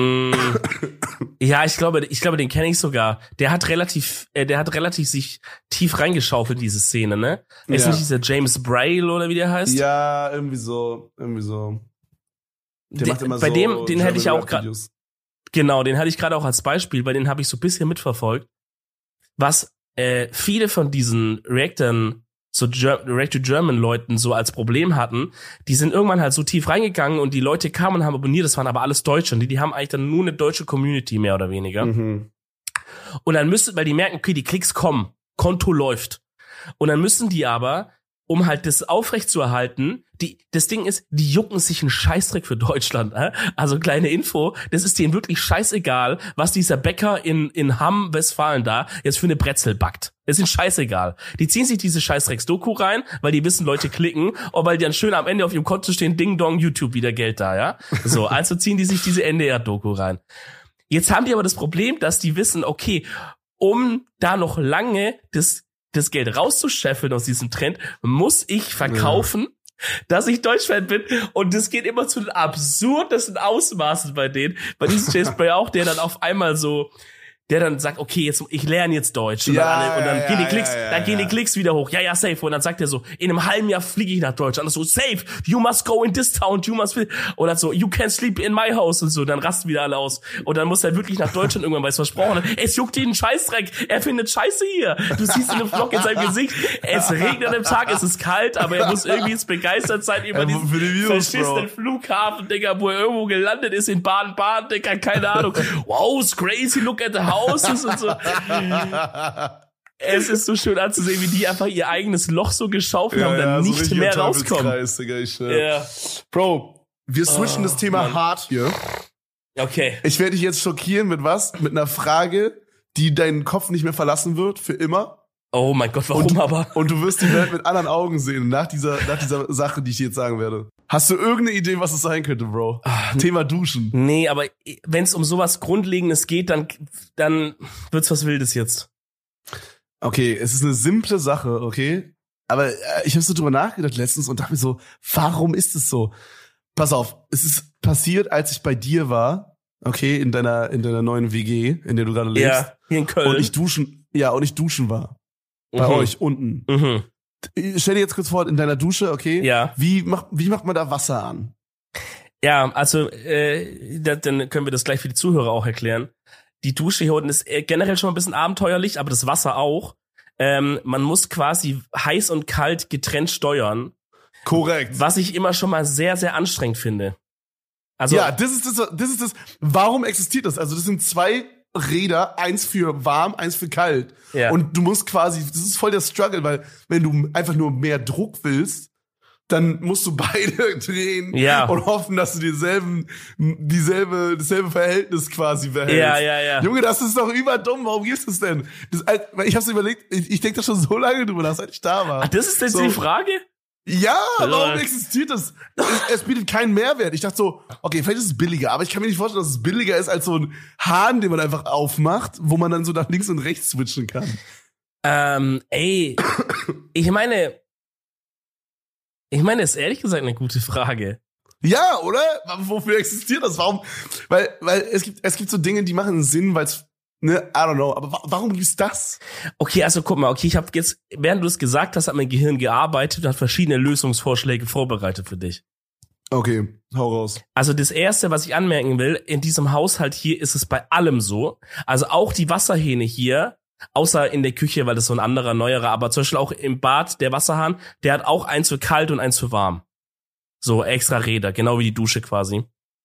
B: Ja, ich glaube, den kenne ich sogar. Der hat relativ sich tief reingeschaufelt, diese Szene, ne? Ist nicht dieser James Braille oder wie der heißt?
A: Ja, irgendwie so. Der macht immer
B: bei
A: so.
B: Den hätte ich auch gerade. Genau, den hatte ich gerade auch als Beispiel, weil den habe ich so ein bisschen mitverfolgt. Was viele von diesen Reactern, so React-to-German-Leuten so als Problem hatten, die sind irgendwann halt so tief reingegangen und die Leute kamen und haben abonniert, das waren aber alles Deutsche und die haben eigentlich dann nur eine deutsche Community, mehr oder weniger. Und dann weil die merken, okay, die Klicks kommen, Konto läuft. Und dann müssen die aber um halt das aufrechtzuerhalten, das Ding ist, die jucken sich einen Scheißdreck für Deutschland. Also kleine Info, das ist denen wirklich scheißegal, was dieser Bäcker in Hamm, Westfalen da jetzt für eine Brezel backt. Das ist ihnen scheißegal. Die ziehen sich diese Scheißdrecks-Doku rein, weil die wissen, Leute klicken, und weil die dann schön am Ende auf ihrem Konto stehen, Ding Dong, YouTube, wieder Geld da, ja? So, also ziehen die sich diese NDR-Doku rein. Jetzt haben die aber das Problem, dass die wissen, okay, um da noch lange das Geld rauszuscheffeln aus diesem Trend, muss ich verkaufen, dass ich Deutschfan bin. Und das geht immer zu den absurdesten Ausmaßen bei denen. Bei diesem James Bay auch, der dann auf einmal so, der dann sagt, okay, jetzt ich lerne jetzt Deutsch. Und dann gehen die Klicks wieder hoch. Ja, safe. Und dann sagt er so, in einem halben Jahr fliege ich nach Deutschland. Und so, safe, you must go in this town, you must... Oder so, you can sleep in my house und so. Dann rasten wieder alle aus. Und dann muss er wirklich nach Deutschland irgendwann, weil es versprochen hat. Es juckt ihn einen Scheißdreck. Er findet Scheiße hier. Du siehst einen Flock in seinem Gesicht. Es regnet am Tag, es ist kalt, aber er muss irgendwie jetzt begeistert sein über diesen verschissenen Flughafen, Digga, wo er irgendwo gelandet ist in Baden-Baden, Digga, keine Ahnung. Wow, it's crazy, look at the house. Und so. Es ist so schön anzusehen, wie die einfach ihr eigenes Loch so geschaufelt haben, dann so nicht mehr rauskommen.
A: Digga, Bro, wir switchen das Thema hart hier.
B: Okay.
A: Ich werde dich jetzt schockieren mit was? Mit einer Frage, die deinen Kopf nicht mehr verlassen wird, für immer.
B: Oh mein Gott, warum aber?
A: Und du wirst die Welt mit anderen Augen sehen nach dieser Sache, die ich dir jetzt sagen werde. Hast du irgendeine Idee, was es sein könnte, Bro? Thema Duschen.
B: Nee, aber wenn es um sowas Grundlegendes geht, dann wird's was Wildes jetzt.
A: Okay, es ist eine simple Sache, okay? Aber ich habe so drüber nachgedacht letztens und dachte mir so, warum ist es so? Pass auf, es ist passiert, als ich bei dir war, okay, in deiner neuen WG, in der du gerade lebst.
B: Ja, hier in Köln.
A: Und ich duschen war. Bei euch unten. Stell dir jetzt kurz vor, in deiner Dusche, okay?
B: Ja.
A: Wie macht man da Wasser an?
B: Ja, also dann können wir das gleich für die Zuhörer auch erklären. Die Dusche hier unten ist generell schon ein bisschen abenteuerlich, aber das Wasser auch. Man muss quasi heiß und kalt getrennt steuern.
A: Korrekt.
B: Was ich immer schon mal sehr, sehr anstrengend finde. Also
A: ja, das ist das. Warum existiert das? Also das sind zwei Räder, eins für warm, eins für kalt.
B: Ja.
A: Und du musst quasi, das ist voll der Struggle, weil wenn du einfach nur mehr Druck willst, dann musst du beide drehen und hoffen, dass du dasselbe Verhältnis quasi behältst.
B: Ja.
A: Junge, das ist doch überdumm. Warum gibt's das denn? Ich hab's überlegt, ich denke da schon so lange drüber nach, seit ich da war.
B: Ach, das ist jetzt die Frage?
A: Ja, warum existiert das? Es bietet keinen Mehrwert. Ich dachte so, okay, vielleicht ist es billiger, aber ich kann mir nicht vorstellen, dass es billiger ist als so ein Hahn, den man einfach aufmacht, wo man dann so nach links und rechts switchen kann.
B: Ich meine, ist ehrlich gesagt eine gute Frage.
A: Ja, oder? Wofür existiert das? Warum? Weil es gibt so Dinge, die machen Sinn, weil es, ne, I don't know, aber warum gibt's das?
B: Okay, also guck mal, ich habe jetzt, während du es gesagt hast, hat mein Gehirn gearbeitet und hat verschiedene Lösungsvorschläge vorbereitet für dich.
A: Okay, hau raus.
B: Also das Erste, was ich anmerken will, in diesem Haushalt hier ist es bei allem so, also auch die Wasserhähne hier, außer in der Küche, weil das so ein anderer, neuerer, aber zum Beispiel auch im Bad, der Wasserhahn, der hat auch eins für kalt und eins für warm. So extra Räder, genau wie die Dusche quasi.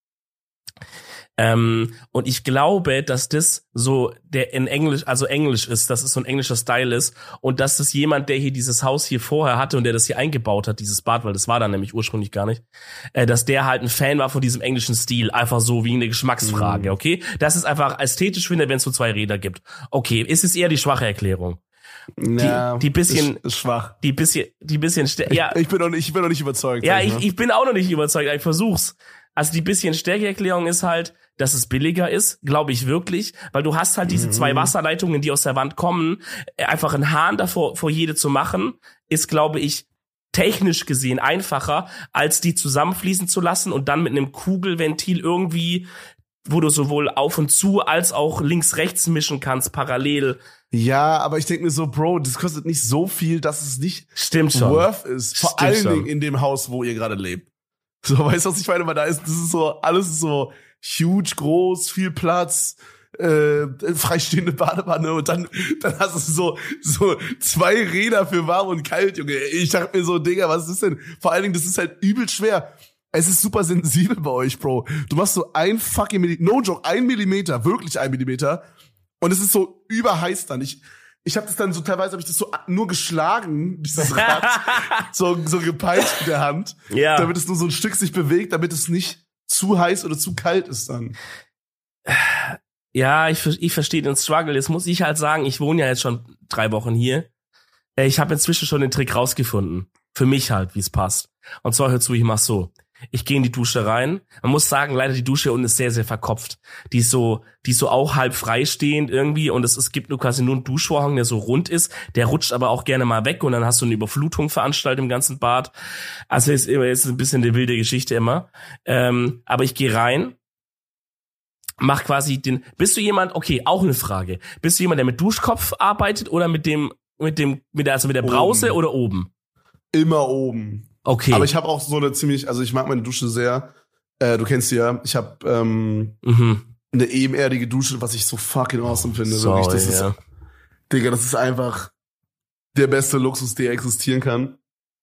B: Und ich glaube, dass das so der in Englisch ist, dass es so ein englischer Style ist und dass das jemand, der hier dieses Haus hier vorher hatte und der das hier eingebaut hat, dieses Bad, weil das war da nämlich ursprünglich gar nicht, dass der halt ein Fan war von diesem englischen Stil, einfach so wie eine Geschmacksfrage, okay? Das ist einfach ästhetisch finde, wenn es so zwei Räder gibt. Okay, ist es eher die schwache Erklärung. Die bisschen
A: ist schwach.
B: Die bisschen ja.
A: Ich bin noch nicht überzeugt.
B: Ja, ich bin auch noch nicht überzeugt, ich versuch's. Also die bisschen stärkere Erklärung ist halt, dass es billiger ist, glaube ich wirklich, weil du hast halt diese zwei Wasserleitungen, die aus der Wand kommen, einfach einen Hahn davor vor jede zu machen, ist, glaube ich, technisch gesehen einfacher, als die zusammenfließen zu lassen und dann mit einem Kugelventil irgendwie, wo du sowohl auf und zu als auch links-rechts mischen kannst, parallel.
A: Ja, aber ich denke mir so, Bro, das kostet nicht so viel, dass es nicht worth ist. Vor allen Dingen in dem Haus, wo ihr gerade lebt. So, weißt du, was ich meine? Weil das ist so, alles ist so huge, groß, viel Platz, freistehende Badewanne und dann hast du so zwei Räder für warm und kalt, Junge. Ich dachte mir so, Digga, was ist denn? Vor allen Dingen, das ist halt übel schwer. Es ist super sensibel bei euch, Bro. Du machst so ein fucking no joke, 1 Millimeter, wirklich 1 Millimeter. Und es ist so überheiß dann. ich habe das dann so, teilweise habe ich das so nur geschlagen, dieses Rad, so gepeitscht mit der Hand, damit es nur so ein Stück sich bewegt, damit es nicht zu heiß oder zu kalt ist dann.
B: Ja, ich verstehe den Struggle. Jetzt muss ich halt sagen, ich wohne ja jetzt schon 3 Wochen hier. Ich habe inzwischen schon den Trick rausgefunden. Für mich halt, wie es passt. Und zwar, hör zu, ich mach's so. Ich gehe in die Dusche rein. Man muss sagen, leider die Dusche unten ist sehr, sehr verkopft. Die ist so auch halb freistehend irgendwie und es gibt nur quasi nur einen Duschvorhang, der so rund ist. Der rutscht aber auch gerne mal weg und dann hast du eine Überflutung veranstaltet im ganzen Bad. Also ist ein bisschen eine wilde Geschichte immer. Aber ich gehe rein, mach quasi bist du jemand, okay, auch eine Frage. Bist du jemand, der mit Duschkopf arbeitet oder mit der Brause oben oder oben?
A: Immer oben.
B: Okay.
A: Aber ich habe auch so eine also ich mag meine Dusche sehr. Du kennst sie ja. Ich habe eine ebenerdige Dusche, was ich so fucking awesome finde.
B: Sorry,
A: wirklich, das ist, Digga, das ist einfach der beste Luxus, der existieren kann.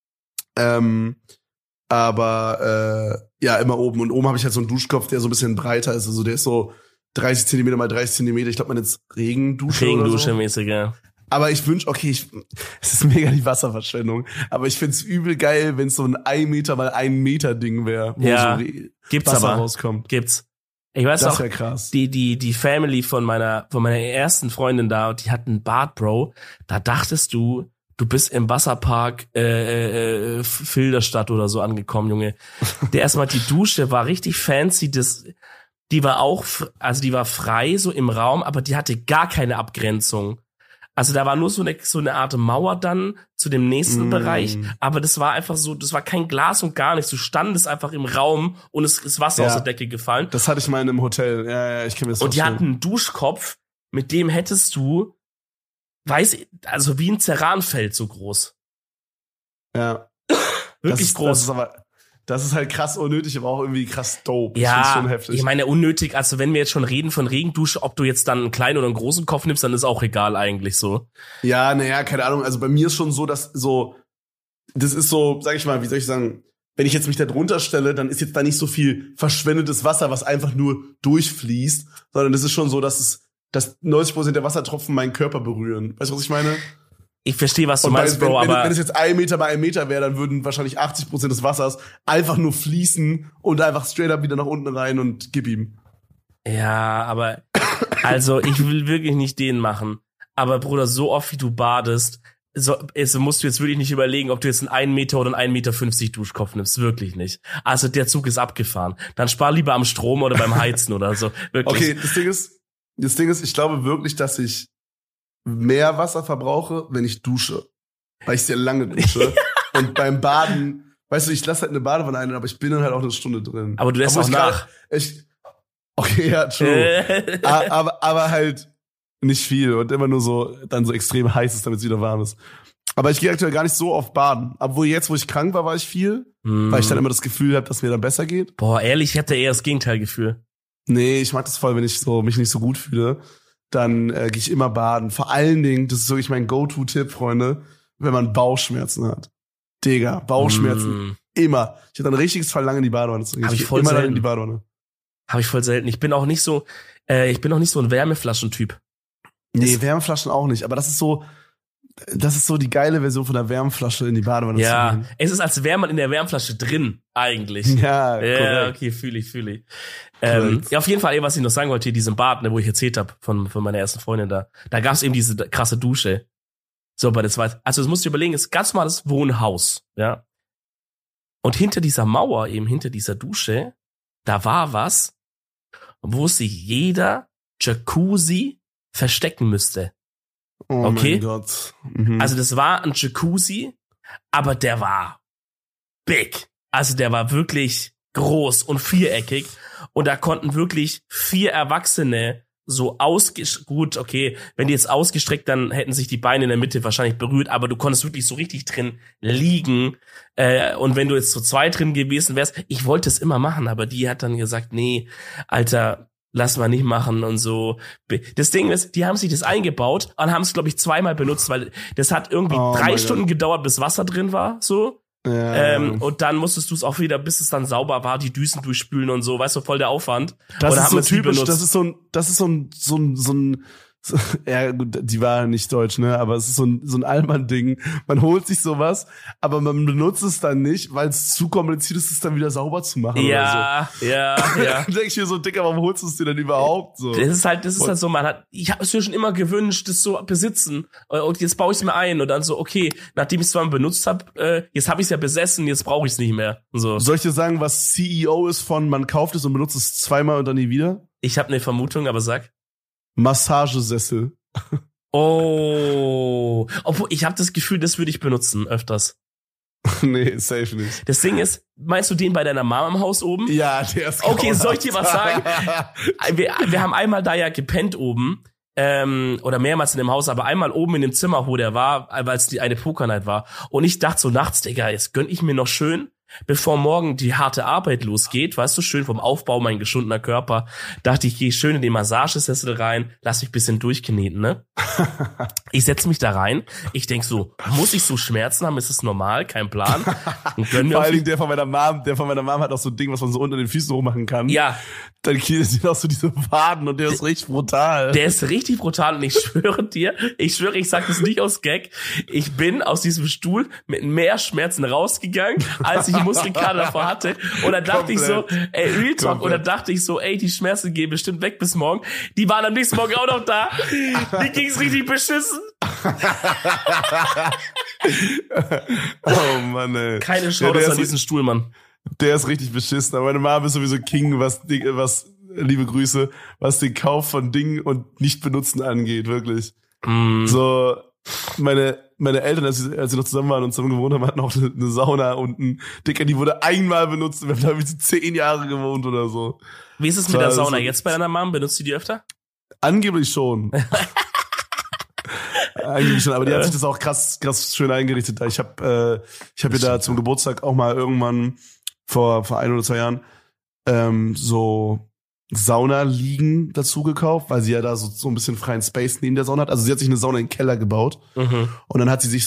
A: Aber immer oben. Und oben habe ich halt so einen Duschkopf, der so ein bisschen breiter ist. Also der ist so 30 Zentimeter mal 30 Zentimeter. Ich glaube, man jetzt Regendusche
B: mäßig, ja.
A: Aber ich wünsch, es ist mega die Wasserverschwendung, aber ich find's übel geil, wenn es so ein 1 Meter mal 1 Meter Ding wäre, wo so
B: gibt's
A: Wasser
B: aber
A: rauskommt.
B: Gibt's. Ich weiß
A: das
B: auch,
A: wär krass.
B: Die Family von meiner ersten Freundin da, die hat ein Bad, Bro. Da dachtest du bist im Wasserpark Filderstadt oder so angekommen, Junge. Die Dusche war richtig fancy, die war frei so im Raum, aber die hatte gar keine Abgrenzung. Also da war nur so eine Art Mauer dann zu dem nächsten Bereich, aber das war einfach so, das war kein Glas und gar nichts. Du standest einfach im Raum und es ist Wasser aus der Decke gefallen.
A: Das hatte ich mal in einem Hotel. Ja, ich kann mir das
B: vorstellen. Und die hatten einen Duschkopf, mit dem hättest du, also wie ein Ceranfeld so groß.
A: Ja.
B: Wirklich groß.
A: Das ist halt krass unnötig, aber auch irgendwie krass dope.
B: Ja,
A: ich find's schon heftig.
B: Ich meine, unnötig, also wenn wir jetzt schon reden von Regendusche, ob du jetzt dann einen kleinen oder einen großen Kopf nimmst, dann ist auch egal eigentlich so.
A: Ja, keine Ahnung, also bei mir ist schon so, das ist so, sag ich mal, wie soll ich sagen, wenn ich jetzt mich da drunter stelle, dann ist jetzt da nicht so viel verschwendetes Wasser, was einfach nur durchfließt, sondern das ist schon so, dass 90% der Wassertropfen meinen Körper berühren. Weißt du, was ich meine?
B: Ich verstehe, was du meinst, Bro, aber
A: wenn es jetzt 1 Meter bei 1 Meter wäre, dann würden wahrscheinlich 80% des Wassers einfach nur fließen und einfach straight up wieder nach unten rein und gib ihm.
B: Ja, aber also ich will wirklich nicht den machen. Aber Bruder, so oft wie du badest, musst du jetzt wirklich nicht überlegen, ob du jetzt einen 1 Meter oder einen 1,50 Meter Duschkopf nimmst. Wirklich nicht. Also der Zug ist abgefahren. Dann spar lieber am Strom oder beim Heizen oder so. Wirklich.
A: Okay, das Ding ist, ich glaube wirklich, dass ich mehr Wasser verbrauche, wenn ich dusche. Weil ich sehr lange dusche. Und beim Baden, weißt du, ich lasse halt eine Badewanne ein, aber ich bin dann halt auch 1 Stunde drin.
B: Aber du lässt auch nach.
A: Okay, ja, true. aber halt nicht viel und immer nur so, dann so extrem heiß ist, damit es wieder warm ist. Aber ich gehe aktuell gar nicht so oft baden. Obwohl jetzt, wo ich krank war ich viel, weil ich dann immer das Gefühl habe, dass mir dann besser geht.
B: Boah, ehrlich, ich hatte eher das Gegenteilgefühl.
A: Nee, ich mag das voll, wenn ich mich nicht so gut fühle. Dann gehe ich immer baden. Vor allen Dingen, das ist wirklich mein Go-To-Tipp, Freunde, wenn man Bauchschmerzen hat. Digga, Bauchschmerzen. Immer. Ich hatte ein richtiges Verlangen in die Badewanne zu gehen.
B: Ich voll
A: immer
B: selten.
A: in die Badewanne.
B: Habe ich voll selten. Ich bin auch nicht so ein Wärmeflaschentyp.
A: Nee, Wärmeflaschen auch nicht. Aber das ist so die geile Version von der Wärmflasche in die Badewanne zu gehen.
B: Ja, es ist, als wäre man in der Wärmflasche drin, eigentlich.
A: Ja, korrekt.
B: Okay, fühle ich. Ja, auf jeden Fall, was ich noch sagen wollte, hier diesem Bad, wo ich erzählt habe, von meiner ersten Freundin da gab es eben diese krasse Dusche. So, aber das war, also das musst du überlegen, ist ganz normales Wohnhaus, ja. Und hinter dieser Mauer, eben hinter dieser Dusche, da war was, wo sich jeder Jacuzzi verstecken müsste.
A: Oh
B: okay?
A: Mein Gott.
B: Also das war ein Jacuzzi, aber der war big. Also der war wirklich groß und viereckig. Und da konnten wirklich 4 Erwachsene so gut, okay, wenn die jetzt ausgestreckt, dann hätten sich die Beine in der Mitte wahrscheinlich berührt, aber du konntest wirklich so richtig drin liegen. Und wenn du jetzt so 2 drin gewesen wärst, ich wollte es immer machen, aber die hat dann gesagt, nee, Alter, lass mal nicht machen und so. Das Ding ist, die haben sich das eingebaut und haben es, glaube ich, 2-mal benutzt, weil das hat irgendwie 3 Stunden gedauert, bis Wasser drin war, so.
A: Ja.
B: Und dann musstest du es auch wieder, bis es dann sauber war, die Düsen durchspülen und so, weißt du, voll der Aufwand.
A: Das
B: Oder
A: ist
B: haben
A: so
B: es nie
A: typisch,
B: benutzt.
A: das ist so ein Ja, gut, die war nicht deutsch, ne? Aber es ist so ein Allmann-Ding. Man holt sich sowas, aber man benutzt es dann nicht, weil es zu kompliziert ist, es dann wieder sauber zu machen oder so.
B: Ja.
A: Dann denke ich mir so, Dicker, warum holst du es dir denn überhaupt so?
B: Das ist halt so, ich habe es mir schon immer gewünscht, das so besitzen. Und jetzt baue ich es mir ein und dann so, okay, nachdem ich es zwar benutzt habe, jetzt habe ich es ja besessen, jetzt brauche ich es nicht mehr. So.
A: Soll ich dir sagen, was CEO ist von man kauft es und benutzt es zweimal und dann nie wieder?
B: Ich habe eine Vermutung, aber sag.
A: Massagesessel.
B: Oh. Obwohl, ich habe das Gefühl, das würde ich benutzen öfters.
A: Nee, safe nicht.
B: Das Ding ist, meinst du den bei deiner Mama im Haus oben?
A: Ja, der ist
B: Okay, soll ich dir was sagen? Wir haben einmal da ja gepennt oben. Oder mehrmals in dem Haus, aber einmal oben in dem Zimmer, wo der war, weil es eine Pokernight war. Und ich dachte so nachts, Digga, jetzt gönn ich mir noch schön, bevor morgen die harte Arbeit losgeht, weißt du, schön vom Aufbau, mein geschundener Körper, dachte ich, gehe schön in den Massagesessel rein, lass mich ein bisschen durchkneten, ne? Ich setze mich da rein, ich denk so, muss ich so Schmerzen haben, ist es normal, kein Plan. Und gönn mir
A: vor allen Dingen der von meiner Mom hat auch so ein Ding, was man so unter den Füßen hochmachen kann.
B: Ja.
A: Dann sind auch so diese Waden und der ist richtig brutal.
B: Der ist richtig brutal und ich schwöre, ich sag das nicht aus Gag, ich bin aus diesem Stuhl mit mehr Schmerzen rausgegangen, als ich Muskelkater davor hatte. Und dann dachte ich so, ey, Real Talk, und dann dachte ich so, ey, die Schmerzen gehen bestimmt weg bis morgen. Die waren am nächsten Morgen auch noch da. Die ging's richtig beschissen.
A: Oh Mann, ey.
B: Keine Chance an diesen Stuhl, Mann.
A: Der ist richtig beschissen. Aber meine Mama ist sowieso King, was liebe Grüße, was den Kauf von Dingen und Nicht-Benutzen angeht, wirklich. So, meine Eltern, als sie noch zusammen waren und zusammen gewohnt haben, hatten auch eine Sauna unten. Dicker, die wurde einmal benutzt. Wir haben da so 10 Jahre gewohnt oder so.
B: Wie ist es mit der Sauna jetzt bei deiner Mom? Benutzt du die öfter?
A: Angeblich schon. Eigentlich schon, aber die hat sich das auch krass schön eingerichtet. Ich habe ihr da zum Geburtstag auch mal irgendwann vor 1 oder 2 Jahren so Sauna-Liegen dazu gekauft, weil sie ja da so ein bisschen freien Space neben der Sauna hat. Also sie hat sich eine Sauna in den Keller gebaut und dann hat sie sich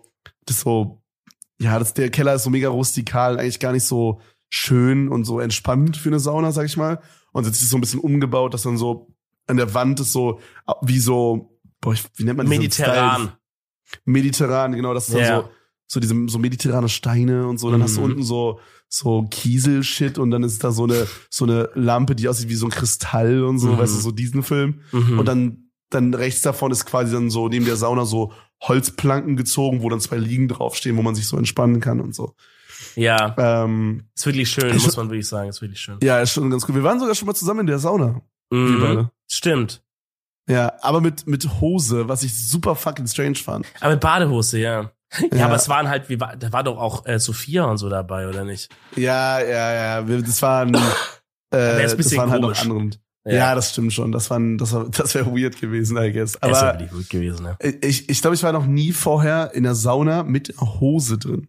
A: der Keller ist so mega rustikal, eigentlich gar nicht so schön und so entspannt für eine Sauna, sag ich mal. Und sie hat sich das so ein bisschen umgebaut, dass dann so an der Wand ist so wie so, wie nennt man das?
B: Mediterran.
A: Mediterran, genau, das ist dann so mediterrane Steine und so. Dann hast du unten so Kiesel-Shit und dann ist da so eine Lampe, die aussieht wie so ein Kristall und so, weißt du, so diesen Film. Und dann rechts davon ist quasi dann so neben der Sauna so Holzplanken gezogen, wo dann 2 Liegen draufstehen, wo man sich so entspannen kann und so.
B: Ja. Ist wirklich schön, muss man wirklich sagen, ist wirklich schön.
A: Ja, ist schon ganz cool. Wir waren sogar schon mal zusammen in der Sauna. Wir beide.
B: Stimmt.
A: Ja, aber mit Hose, was ich super fucking strange fand.
B: Aber mit Badehose, ja. Ja, aber es waren halt, da war doch auch Sophia und so dabei, oder nicht?
A: Ja. Das waren,
B: das waren halt noch
A: andere. Ja, das stimmt schon. Das wäre weird gewesen, I guess. Aber
B: das wäre wirklich gut gewesen, ne?
A: Ich glaube, ich war noch nie vorher in der Sauna mit Hose drin.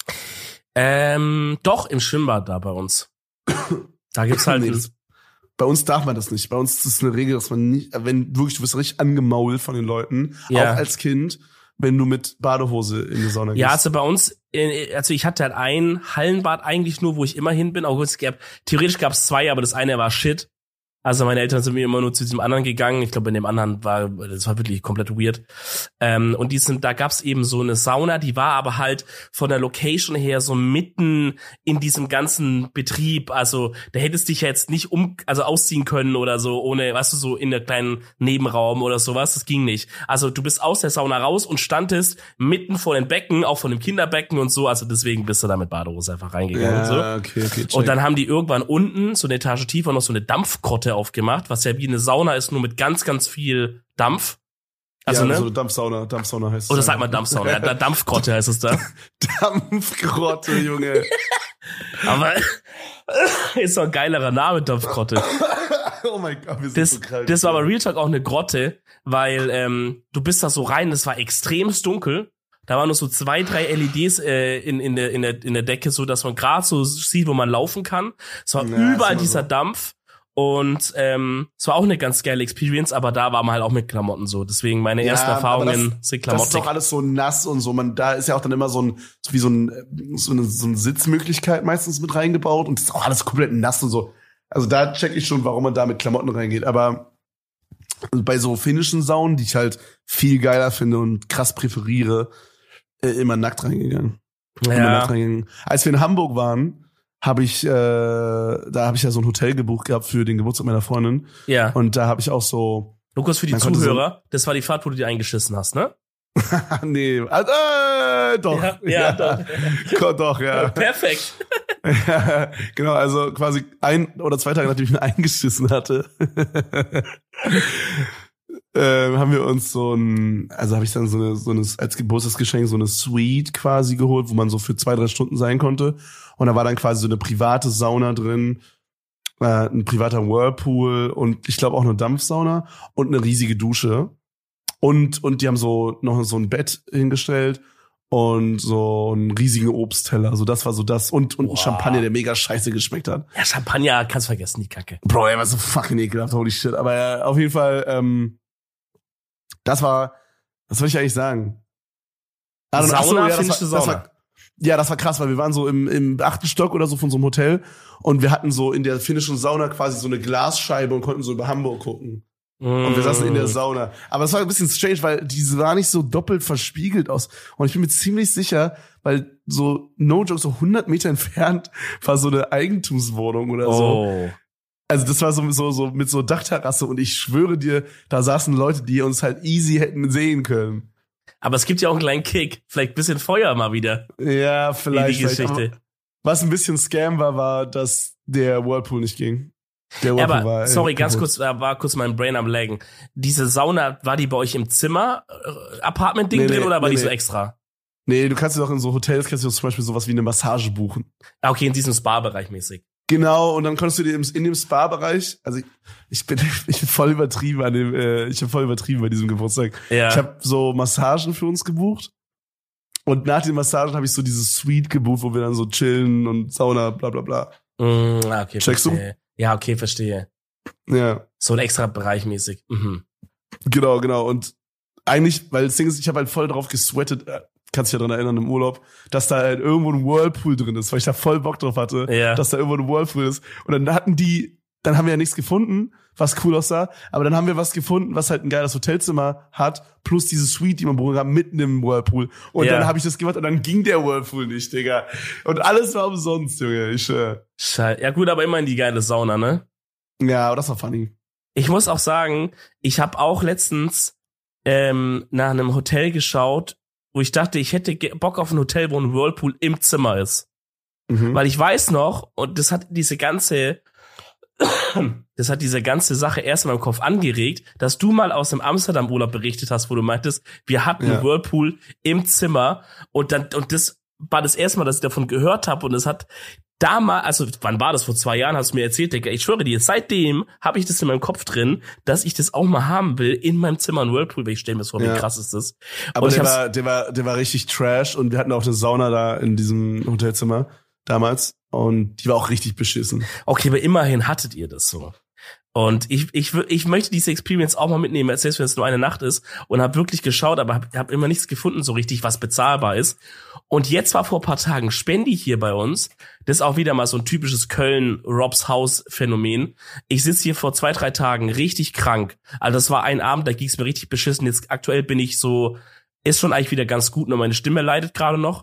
B: Doch, im Schwimmbad da bei uns. Da gibt's halt
A: bei uns darf man das nicht. Bei uns ist es eine Regel, dass man nicht, wenn wirklich, du wirst richtig angemault von den Leuten, auch als Kind, wenn du mit Badehose in die Sauna gehst.
B: Ja, also bei uns, also ich hatte halt ein Hallenbad eigentlich nur, wo ich immer hin bin. Auch theoretisch gab es 2, aber das eine war Shit. Also meine Eltern sind mir immer nur zu diesem anderen gegangen. Ich glaube, in dem anderen das war wirklich komplett weird. Und da gab's eben so eine Sauna, die war aber halt von der Location her so mitten in diesem ganzen Betrieb. Also da hättest dich ja jetzt nicht ausziehen können oder so, ohne, weißt du, so in der kleinen Nebenraum oder sowas. Das ging nicht. Also du bist aus der Sauna raus und standest mitten vor den Becken, auch von dem Kinderbecken und so. Also deswegen bist du da mit Badehose einfach reingegangen und so.
A: Okay, check.
B: Und dann haben die irgendwann unten, so eine Etage tiefer, noch so eine Dampfgrotte aufgemacht, was ja wie eine Sauna ist, nur mit ganz, ganz viel Dampf. Also,
A: ja,
B: ne?
A: so Dampfsauna heißt es.
B: Oder sagt man Dampfsauna? Ja, Dampfgrotte heißt es da.
A: Dampfgrotte, Junge.
B: Aber ist doch ein geilerer Name, Dampfgrotte.
A: Oh mein Gott, wir sind so krank.
B: Das war aber Real Talk auch eine Grotte, weil du bist da so rein, das war extremst dunkel. Da waren nur so 2, 3 LEDs in der Decke, so dass man gerade so sieht, wo man laufen kann. Es war überall dieser Dampf. Und es war auch eine ganz geile Experience, aber da war man halt auch mit Klamotten so. Deswegen meine ersten Erfahrungen sind Klamotten.
A: Das ist doch alles so nass und so. Da ist ja auch dann immer so eine Sitzmöglichkeit meistens mit reingebaut und das ist auch alles komplett nass und so. Also da check ich schon, warum man da mit Klamotten reingeht. Aber bei so finnischen Saunen, die ich halt viel geiler finde und krass präferiere, immer nackt reingegangen. Immer nackt reingegangen. Als wir in Hamburg waren, da habe ich ja so ein Hotel gebucht gehabt für den Geburtstag meiner Freundin.
B: Ja.
A: Und da habe ich auch so.
B: Nur kurz für die Zuhörer, das war die Fahrt, wo du dir eingeschissen hast, ne?
A: Nee, doch.
B: Ja, doch.
A: Doch, ja.
B: Perfekt.
A: Ja, genau, also quasi 1 oder 2 Tage, nachdem ich mir eingeschissen hatte, haben wir uns habe ich dann so eine als Geburtstagsgeschenk so eine Suite quasi geholt, wo man so für 2-3 Stunden sein konnte. Und da war dann quasi so eine private Sauna drin, ein privater Whirlpool und ich glaube auch eine Dampfsauna und eine riesige Dusche. Und die haben so noch so ein Bett hingestellt und so einen riesigen Obstteller. Also das war so das. Und ein Champagner, der mega scheiße geschmeckt hat.
B: Ja, Champagner kannst vergessen, die Kacke.
A: Bro, er war so fucking ekelhaft, holy shit. Aber auf jeden Fall, was soll ich eigentlich sagen?
B: Sauna, finnische Sauna.
A: Das war krass, weil wir waren so im 8. Stock oder so von so einem Hotel und wir hatten so in der finnischen Sauna quasi so eine Glasscheibe und konnten so über Hamburg gucken. Und wir saßen in der Sauna. Aber es war ein bisschen strange, weil diese war nicht so doppelt verspiegelt aus. Und ich bin mir ziemlich sicher, weil so, no joke, so 100 Meter entfernt war so eine Eigentumswohnung oder so. Also das war so mit so Dachterrasse und ich schwöre dir, da saßen Leute, die uns halt easy hätten sehen können.
B: Aber es gibt ja auch einen kleinen Kick. Vielleicht ein bisschen Feuer mal wieder.
A: Ja, vielleicht.
B: Die Geschichte.
A: Was ein bisschen Scam war, dass der Whirlpool nicht ging.
B: Ja, aber, sorry, ganz kurz, da war kurz mein Brain am Laggen. Diese Sauna, war die bei euch im Zimmer, Apartment-Ding drin oder war die so extra? Nee,
A: du kannst ja doch in so Hotels, kannst du zum Beispiel sowas wie eine Massage buchen.
B: Ah, okay, in diesem Spa-Bereich mäßig.
A: Genau, und dann konntest du dir in dem Spa-Bereich, also ich bin voll übertrieben ich habe voll übertrieben bei diesem Geburtstag.
B: Ja.
A: Ich habe so Massagen für uns gebucht. Und nach den Massagen habe ich so dieses Suite gebucht, wo wir dann so chillen und Sauna, bla bla bla.
B: Okay,
A: checkst du?
B: Ja, okay, verstehe.
A: Ja.
B: So ein extra Bereich mäßig. Mhm.
A: Genau. Und eigentlich, weil das Ding ist, ich habe halt voll drauf gesweatet, kannst dich ja dran erinnern im Urlaub, dass da halt irgendwo ein Whirlpool drin ist, weil ich da voll Bock drauf hatte, dass da irgendwo ein Whirlpool ist. Und dann haben wir ja nichts gefunden, was cool aussah, aber dann haben wir was gefunden, was halt ein geiles Hotelzimmer hat, plus diese Suite, die man buchen kann, mitten im Whirlpool. Und dann habe ich das gemacht und dann ging der Whirlpool nicht, Digga. Und alles war umsonst, Junge, ich schwör.
B: Scheiße. Ja gut, aber immerhin die geile Sauna, ne?
A: Ja, aber das war funny.
B: Ich muss auch sagen, ich habe auch letztens nach einem Hotel geschaut, wo ich dachte, ich hätte Bock auf ein Hotel, wo ein Whirlpool im Zimmer ist. Mhm. Weil ich weiß noch, und das hat diese ganze Sache erst in meinem Kopf angeregt, dass du mal aus dem Amsterdam-Urlaub berichtet hast, wo du meintest, wir hatten einen Whirlpool im Zimmer und das war das erste Mal, dass ich davon gehört habe und es hat damals, also wann war das, vor 2 Jahren, hast du mir erzählt, Digga, ich schwöre dir, seitdem habe ich das in meinem Kopf drin, dass ich das auch mal haben will, in meinem Zimmer ein Whirlpool, weil ich stelle mir das vor, wie krass ist das.
A: Aber der war richtig trash und wir hatten auch eine Sauna da in diesem Hotelzimmer damals und die war auch richtig beschissen.
B: Okay, aber immerhin hattet ihr das so. Und ich möchte diese Experience auch mal mitnehmen, selbst wenn es nur eine Nacht ist und habe wirklich geschaut, aber hab immer nichts gefunden so richtig, was bezahlbar ist. Und jetzt war vor ein paar Tagen Spendi hier bei uns. Das ist auch wieder mal so ein typisches Köln-Robs-Haus-Phänomen. Ich sitze hier vor 2-3 Tagen richtig krank. Also das war ein Abend, da ging es mir richtig beschissen. Jetzt aktuell bin ich so, ist schon eigentlich wieder ganz gut, nur meine Stimme leidet gerade noch.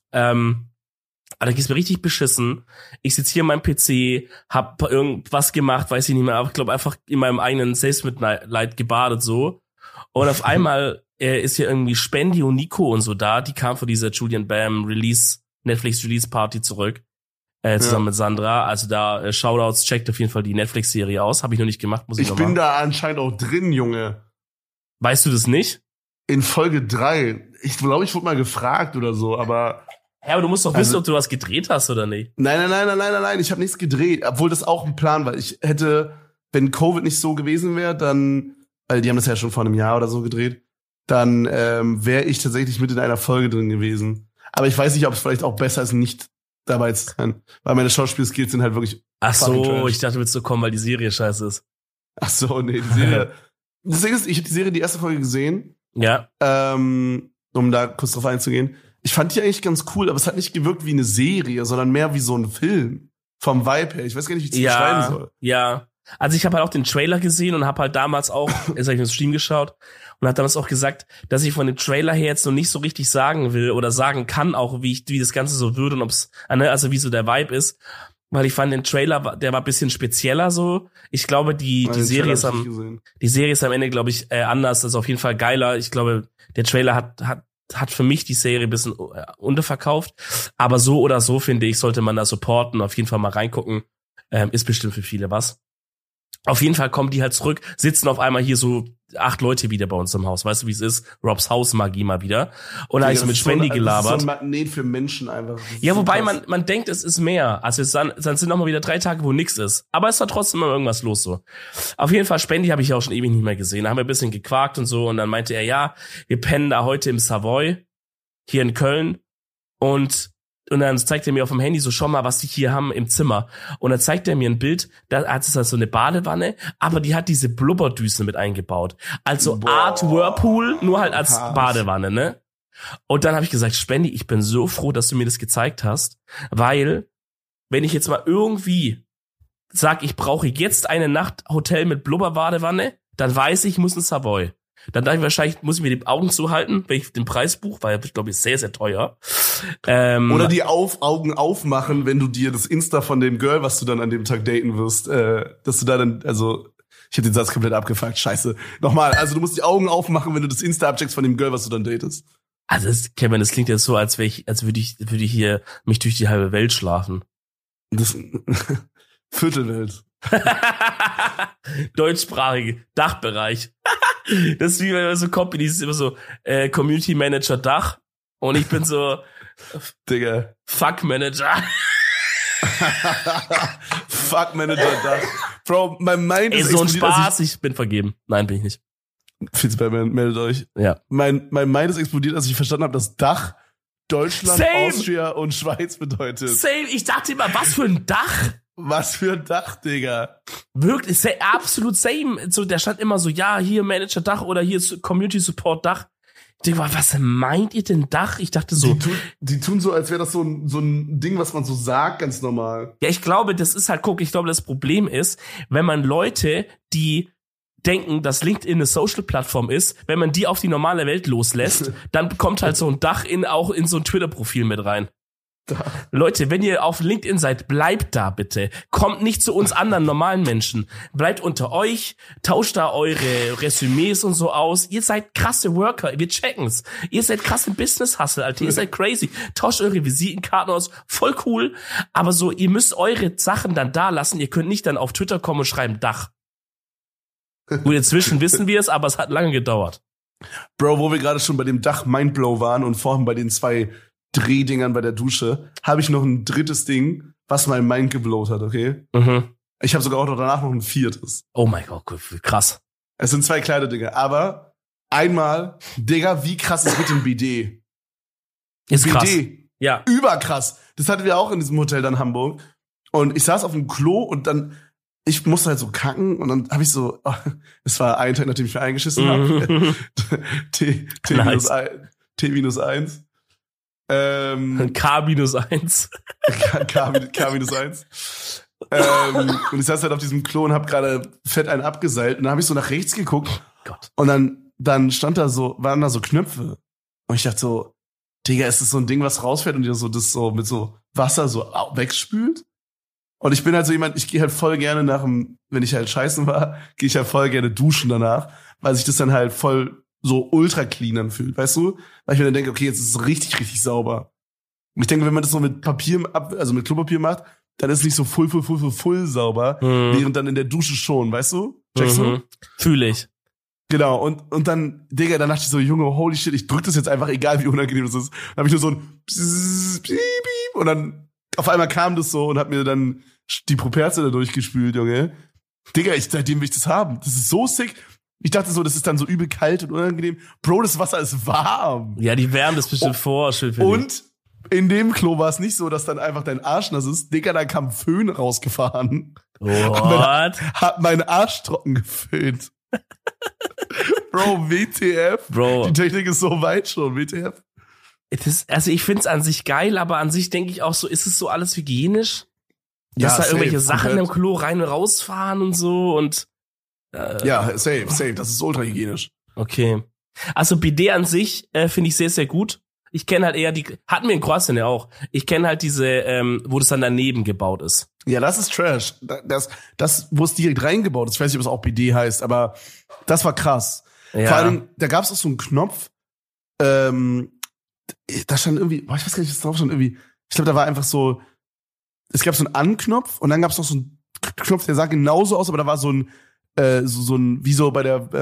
B: Aber da ging's mir richtig beschissen. Ich sitze hier an meinem PC, hab irgendwas gemacht, weiß ich nicht mehr, aber ich glaube einfach in meinem eigenen Selbstmitleid gebadet so. Und auf einmal ist hier irgendwie Spendi und Nico und so da. Die kamen von dieser Julian Bam Netflix Release Party zurück. Zusammen mit Sandra. Also da Shoutouts, checkt auf jeden Fall die Netflix-Serie aus. Habe ich noch nicht gemacht, muss ich noch machen.
A: Ich bin da anscheinend auch drin, Junge.
B: Weißt du das nicht?
A: In Folge 3. Ich glaube, ich wurde mal gefragt oder so, aber...
B: Ja, aber du musst doch wissen, ob du was gedreht hast oder nicht.
A: Nein, ich habe nichts gedreht. Obwohl das auch ein Plan war. Ich hätte, wenn Covid nicht so gewesen wäre, dann, weil die haben das ja schon vor einem Jahr oder so gedreht, dann wäre ich tatsächlich mit in einer Folge drin gewesen. Aber ich weiß nicht, ob es vielleicht auch besser ist, nicht dabei zu sein. Weil meine Schauspielskills sind halt wirklich...
B: Ach so, ich dachte, du willst so kommen, weil die Serie scheiße ist.
A: Ach so, nee, die Serie... Das Ding ist, ich habe die Serie, die erste Folge gesehen.
B: Ja.
A: Um da kurz drauf einzugehen. Ich fand die eigentlich ganz cool, aber es hat nicht gewirkt wie eine Serie, sondern mehr wie so ein Film. Vom Vibe her. Ich weiß gar nicht, wie ich es beschreiben soll.
B: Ja. Also ich habe halt auch den Trailer gesehen und habe halt damals auch, jetzt habe ich mir das Stream geschaut und habe damals auch gesagt, dass ich von dem Trailer her jetzt noch nicht so richtig sagen will oder sagen kann auch, wie das Ganze so wird und ob's, also wie so der Vibe ist. Weil ich fand den Trailer, der war ein bisschen spezieller so. Ich glaube, die Serie ist am Ende, glaube ich, anders. Das ist auf jeden Fall geiler. Ich glaube, der Trailer hat für mich die Serie ein bisschen unterverkauft. Aber so oder so, finde ich, sollte man da supporten. Auf jeden Fall mal reingucken. Ist bestimmt für viele was. Auf jeden Fall kommen die halt zurück, sitzen auf einmal hier so 8 Leute wieder bei uns im Haus. Weißt du, wie es ist? Robs Hausmagie mal wieder. Und da habe ich so mit Spendi gelabert.
A: Das ist so ein Magnet für Menschen einfach.
B: Ja, wobei man denkt, es ist mehr. Also dann sind noch mal wieder 3 Tage, wo nix ist. Aber es war trotzdem immer irgendwas los so. Auf jeden Fall, Spendi habe ich auch schon ewig nicht mehr gesehen. Da haben wir ein bisschen gequakt und so. Und dann meinte er, ja, wir pennen da heute im Savoy, hier in Köln. Und dann zeigt er mir auf dem Handy so, schau mal, was die hier haben im Zimmer. Und dann zeigt er mir ein Bild, da hat es halt so eine Badewanne, aber die hat diese Blubberdüse mit eingebaut. Also Art Whirlpool, nur halt als Badewanne, ne? Und dann habe ich gesagt, Spendi, ich bin so froh, dass du mir das gezeigt hast, weil, wenn ich jetzt mal irgendwie sag, ich brauche jetzt eine Nacht Hotel mit Blubberbadewanne, dann weiß ich muss in Savoy. Dann dachte ich wahrscheinlich, muss ich mir die Augen zuhalten, wenn ich den Preis buche, weil ich glaube, ist sehr, sehr teuer.
A: Oder die Augen aufmachen, wenn du dir das Insta von dem Girl, was du dann an dem Tag daten wirst, dass du da dann, also, ich hätte den Satz komplett abgefuckt, scheiße. Nochmal, also du musst die Augen aufmachen, wenn du das Insta abcheckst von dem Girl, was du dann datest.
B: Also, Kevin, das klingt jetzt so, als würde ich hier mich durch die halbe Welt schlafen.
A: Das Viertelwelt.
B: Deutschsprachige Dachbereich. Das ist wie wenn man so Companies ist immer so Community Manager Dach und ich bin so
A: Digga.
B: Fuck Manager.
A: Fuck Manager Dach. Bro, mein Mind ist
B: so ein Spaß, ich bin vergeben. Nein, bin ich nicht.
A: Fitzbatman, meldet euch.
B: Ja.
A: Mein Mind ist explodiert, als ich verstanden habe, dass Dach Deutschland,
B: Same.
A: Austria und Schweiz bedeutet.
B: Same, ich dachte immer, was für ein Dach?
A: Was für ein Dach, Digga.
B: Wirklich, absolut same. So, der stand immer so, ja, hier Manager Dach oder hier Community Support Dach. Ich denke mal, was meint ihr denn Dach? Ich dachte so.
A: Die tun so, als wäre das so ein Ding, was man so sagt, ganz normal.
B: Ja, ich glaube, das ist halt, ich glaube, das Problem ist, wenn man Leute, die denken, dass LinkedIn eine Social-Plattform ist, wenn man die auf die normale Welt loslässt, dann kommt halt so ein Dach auch in so ein Twitter-Profil mit rein. Leute, wenn ihr auf LinkedIn seid, bleibt da bitte. Kommt nicht zu uns anderen normalen Menschen. Bleibt unter euch, tauscht da eure Resümees und so aus. Ihr seid krasse Worker, wir checken's. Ihr seid krasse Business-Hustle, Alter. Ihr seid crazy. Tauscht eure Visitenkarten aus, voll cool. Aber so, ihr müsst eure Sachen dann da lassen. Ihr könnt nicht dann auf Twitter kommen und schreiben Dach. Gut, inzwischen wissen wir es, aber es hat lange gedauert.
A: Bro, wo wir gerade schon bei dem Dach Mindblow waren und vorhin bei den 2 Drehdingern bei der Dusche, habe ich noch ein drittes Ding, was mein Mind geblowt hat, okay?
B: Mhm.
A: Ich habe sogar auch danach noch ein 4.
B: Oh mein Gott, krass.
A: Es sind 2 kleine Dinge, aber einmal, Digga, wie krass ist mit dem Bidet?
B: Ist
A: Bidet.
B: Krass. Ja.
A: Überkrass. Das hatten wir auch in diesem Hotel dann in Hamburg. Und ich saß auf dem Klo und dann, ich musste halt so kacken und dann habe ich so, es war ein Tag, nachdem ich mir eingeschissen habe. T-1.
B: K-1.
A: K-1. Und ich saß halt auf diesem Klo und hab gerade fett einen abgeseilt und dann habe ich so nach rechts geguckt.
B: Gott.
A: Und dann waren da so Knöpfe. Und ich dachte so, Digga, ist das so ein Ding, was rausfällt und dir so das so mit so Wasser so wegspült? Und ich bin halt so jemand, ich gehe halt voll gerne wenn ich halt scheißen war, gehe ich halt voll gerne duschen danach, weil sich das dann halt voll so ultra clean anfühlt, weißt du? Weil ich mir dann denke, okay, jetzt ist es richtig, richtig sauber. Und ich denke, wenn man das so mit Papier, also mit Klopapier macht, dann ist es nicht so full sauber, während dann in der Dusche schon, weißt du? Checkst du?
B: Fühle ich.
A: Genau, und dann, Digga, dann dachte ich so, Junge, holy shit, ich drück das jetzt einfach, egal wie unangenehm das ist. Dann habe ich nur so ein Psss, piep, piep, und dann auf einmal kam das so und hat mir dann die Properze da durchgespült, Junge. Digga, seitdem will ich das haben. Das ist so sick. Ich dachte so, das ist dann so übel kalt und unangenehm. Bro, das Wasser ist warm.
B: Ja, die wärmen das bestimmt vor. Schön für
A: und in dem Klo war es nicht so, dass dann einfach dein Arsch nass ist. Digga, da kam Föhn rausgefahren.
B: What?
A: Hat meinen Arsch trocken geföhnt. Bro, WTF.
B: Bro.
A: Die Technik ist so weit schon, WTF.
B: Also ich find's an sich geil, aber an sich denke ich auch so, ist es so alles hygienisch? dass da
A: safe,
B: irgendwelche Sachen
A: komplett.
B: im Klo rein und rausfahren und so und
A: Ja, safe. Das ist ultra hygienisch.
B: okay. Also Bidet an sich finde ich sehr, sehr gut. Ich kenne halt eher hatten wir in Kroatien ja auch. Ich kenne halt diese, wo das dann daneben gebaut ist.
A: Ja, das ist Trash. Das, wo es direkt reingebaut ist. Ich weiß nicht, ob es auch BD heißt, aber das war krass.
B: Ja.
A: Vor allem, da gab es auch so einen Knopf, da stand irgendwie, ich weiß gar nicht, was drauf stand, irgendwie, ich glaube, da war einfach so, es gab so einen An-Knopf und dann gab es noch so einen Knopf, der sah genauso aus, aber da war so ein, wie so bei der,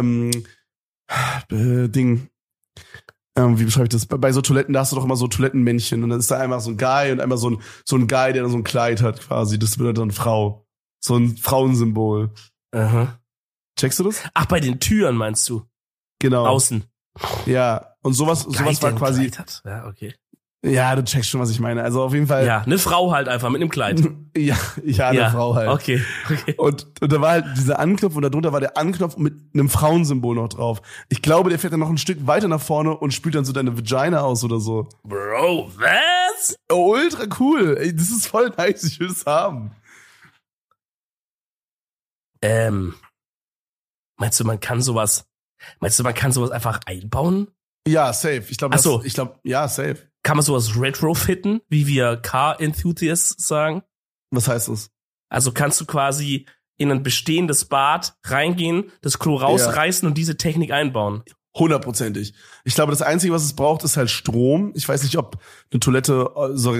A: Ding, wie beschreibe ich das? Bei so Toiletten, da hast du doch immer so Toilettenmännchen und dann ist da einmal so ein Guy und einmal so ein Guy, der dann so ein Kleid hat quasi. Das bedeutet dann Frau. So ein Frauensymbol.
B: Aha.
A: Checkst du das?
B: Ach, bei den Türen meinst du?
A: Genau.
B: Außen.
A: Ja. Und sowas war quasi.
B: Hat. Ja, okay.
A: Ja, du checkst schon, was ich meine. Also auf jeden Fall.
B: Ja, eine Frau halt einfach mit einem Kleid.
A: Ja, eine Frau halt.
B: Okay.
A: Und da war halt dieser Anknopf und darunter war der Anknopf mit einem Frauensymbol noch drauf. Ich glaube, der fährt dann noch ein Stück weiter nach vorne und spült dann so deine Vagina aus oder so.
B: Bro, was?
A: Oh, ultra cool. Ey, das ist voll nice. Ich will das haben.
B: Meinst du, man kann sowas einfach einbauen?
A: Ja, safe. Ich glaube, ja, safe.
B: Kann man sowas retrofitten, wie wir Car Enthusiasts sagen?
A: Was heißt das?
B: Also kannst du quasi in ein bestehendes Bad reingehen, das Klo rausreißen und diese Technik einbauen.
A: 100%ig. Ich glaube, das Einzige, was es braucht, ist halt Strom. Ich weiß nicht, ob eine Toilette so